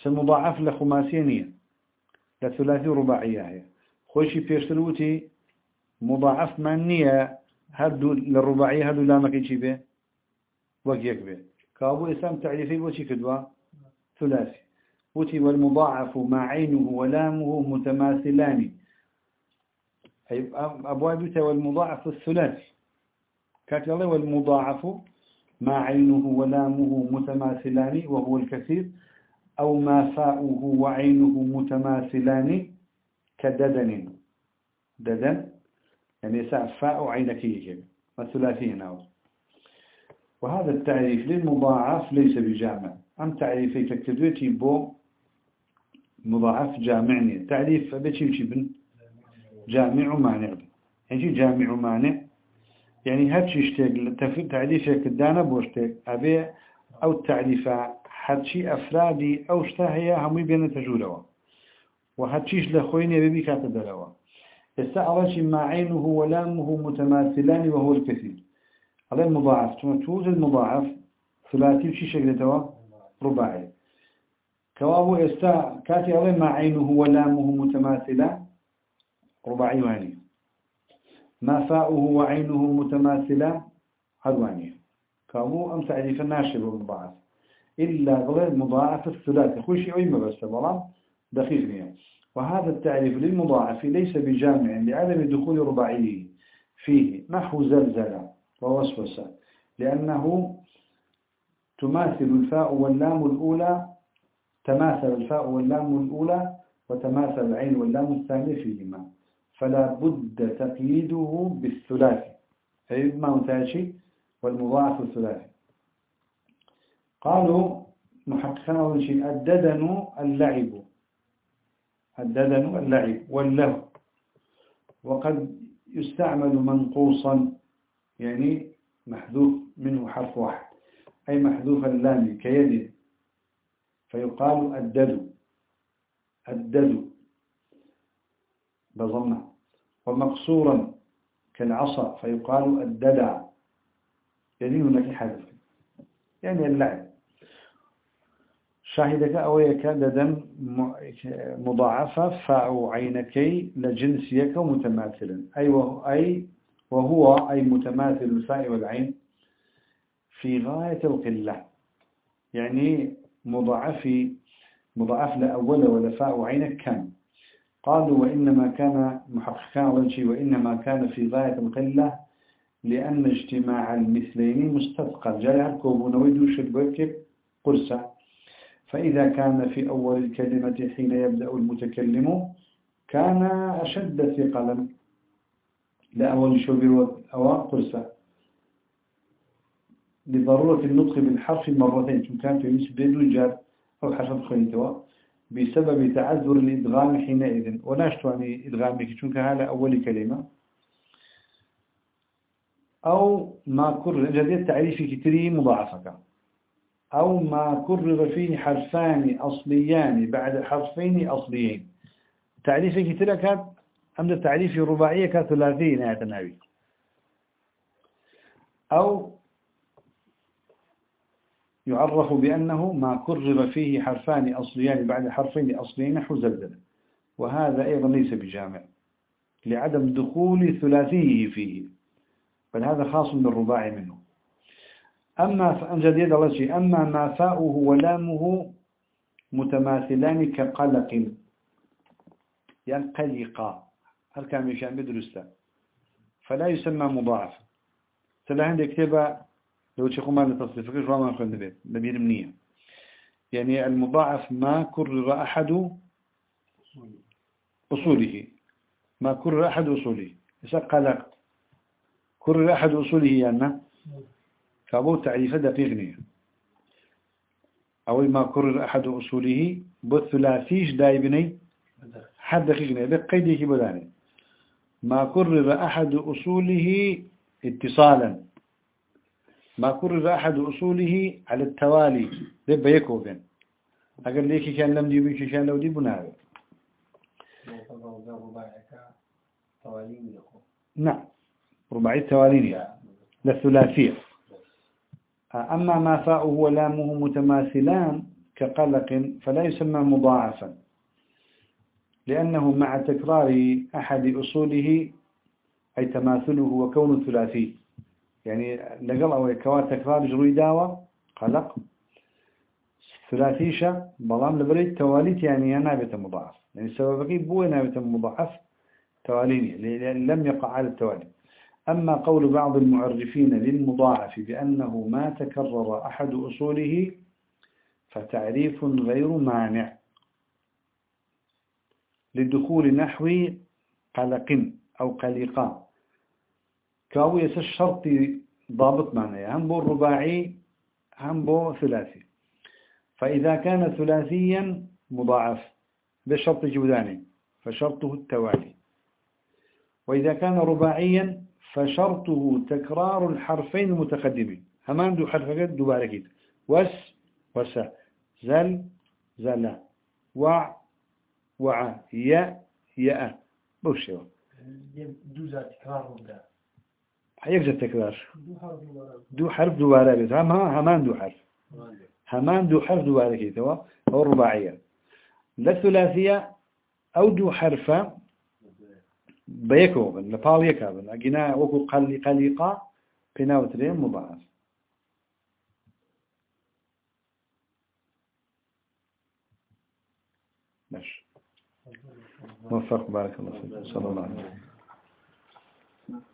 مضاعف لخماسية لثلاثي رباعية هي خوشي بيرسلوتي مضاعف معنية هدو للرباعية هدو لا مكيشي به وكيك به كابو إسلام تعريفي بوشي كدوا ثلاثي بوتي والمضاعف مع عينه ولامه متماثلان أي أبواب بيتا والمضاعف الثلاثي كاتل الله والمضاعف مع عينه ولامه متماثلان وهو الكثير أو ما فاؤه وعينه متماثلان كددن ددن يعني يسع فاء عينكيه والثلاثين أو وهذا التعريف للمضاعف ليس بجامع أم تعريفي كتبتي بو مضاعف جامعني تعريف بشي بشي بن جامع مانع يعني جامع مانع يعني هاتشي اشتاق تعريفك الدانا بوشتاق أبي أو التعريفة هاتشي أفرادي أو اشتاهي همي بين تجولوا وهاتشيش لخويني ببي كاتدلوا يستعرش ما عينه ولامه متماثلان وهو الكثير على المضاعف تمتوز المضاعف ثلاثي وشي شكلتوا رباعي كوابو يستع كاتي على ما عينه ولامه متماثلان رباعي واني ما فاؤه وعينه متماثلان هدواني كابو أم تعريف الناشب والمضاعف إلا غير مضاعف الثلاثي خوشي أيما بس بلان دقيق نية وهذا التعريف للمضاعف ليس بجامع لعدم دخول رباعيه فيه نحو زلزلة ووسوسة لأنه تماثل الفاء واللام الأولى تماثل الفاء واللام الأولى وتماثل العين واللام الثانية فيهما فلا بد تقييده بالثلاثي أي ما متاشي والمضاعف الثلاثي قالوا محققنا أول شيء الددن اللعب الددن اللعب واللهو وقد يستعمل منقوصا يعني محذوف منه حرف واحد أي محذوف اللام كيد فيقال الدد الدد بضمه ومقصورا كالعصا فيقال الددع يعني هناك حذف يعني اللعب شاهدك أويك ددا مضاعفة فاء عينكي لجنسيك متماثلا أي وهو أي وهو أي متماثل الفاء والعين في غاية القلة يعني مضاعف مضاعف لا أول ولا فاء عينك كان قالوا وإنما كان محققان أول شيء وإنما كان في غاية القلة لأن اجتماع المثلين مستثقل جاء يركبون ويدوش البركب قرصة فإذا كان في أول الكلمة حين يبدأ المتكلم كان أشد ثقلا لأول شبر أو قرصة لضرورة النطق بالحرف مرتين كان في نسبة الجار أو حرف خليتوا بسبب تعذر الإدغام حينئذ وناشتوا عن إدغامك چونك هذا أول كلمة أو ما كرر جديد تعريف كتير مضاعفك أو ما كرر فيه حرفان أصليان بعد حرفين أصليين تعريف كتير كان أمد تعريف رباعية كثلاثي نهاية النبي أو يعرف بأنه ما كرر فيه حرفان أصليان بعد حرفين أصليين نحو زلزلة وهذا أيضا ليس بجامع لعدم دخول ثلاثيه فيه بل هذا خاص بالرباعي منه أما جديد الله شيء أما ما فاؤه ولامه متماثلان كقلق يعني قلقا هل كان يشان بدرسته فلا يسمى مضاعف تلا عندك كتابة لو تشيخوا ما لتصريفك شو ما نقول نبي نبي منية يعني المضاعف ما كرر أحد أصوله ما كرر أحد أصوله إذا قلق كرر أحد أصوله يعني فأبو تعريف دقيقني أول ما كرر أحد أصوله بالثلاثيش دايبني حد دقيقني بقيده بداني ما كرر أحد أصوله اتصالا ما كرر أحد أصوله على التوالي ذب يكوبين أقول ليك كان لم يبيك كان لو دي بناوي نعم رباعي التواليني للثلاثية أما ما فاؤه ولامه متماثلان كقلق فلا يسمى مضاعفا، لأنه مع تكرار أحد أصوله أي تماثله وكون ثلاثي، يعني لقل أو كوا تكرار جروي داوة قلق ثلاثيشة بلام لبريد تواليت يعني نابت مضاعف، يعني سببك بو نابت مضاعف تواليني لأن لم يقع على التوالي. أما قول بعض المعرفين للمضاعف بأنه ما تكرر أحد أصوله فتعريف غير مانع لدخول نحو قلق أو قلقا، كاوية الشرط ضابط معناه هم بو الرباعي هم بو ثلاثي. فإذا كان ثلاثيا مضاعف بشرط جوداني فشرطه التوالي، وإذا كان رباعيا فشرطه تكرار الحرفين المتقدمين. همان دو حرفات دوباركيت وس وسا زل زلا وع وع يا يا بوشيو دوزا تكرار ولا يكجا تكرار دو حرف دوباره بيت هما همان دو حرف همان دو حرف دوباركيت هو الرباعية. لا ثلاثية أو دو حرفة بيكوبن لبال يكابن أجينا وكو قلي قليقة بناوترين مضاعف. ماشي موفق بارك الله فيك صلى الله عليه وسلم.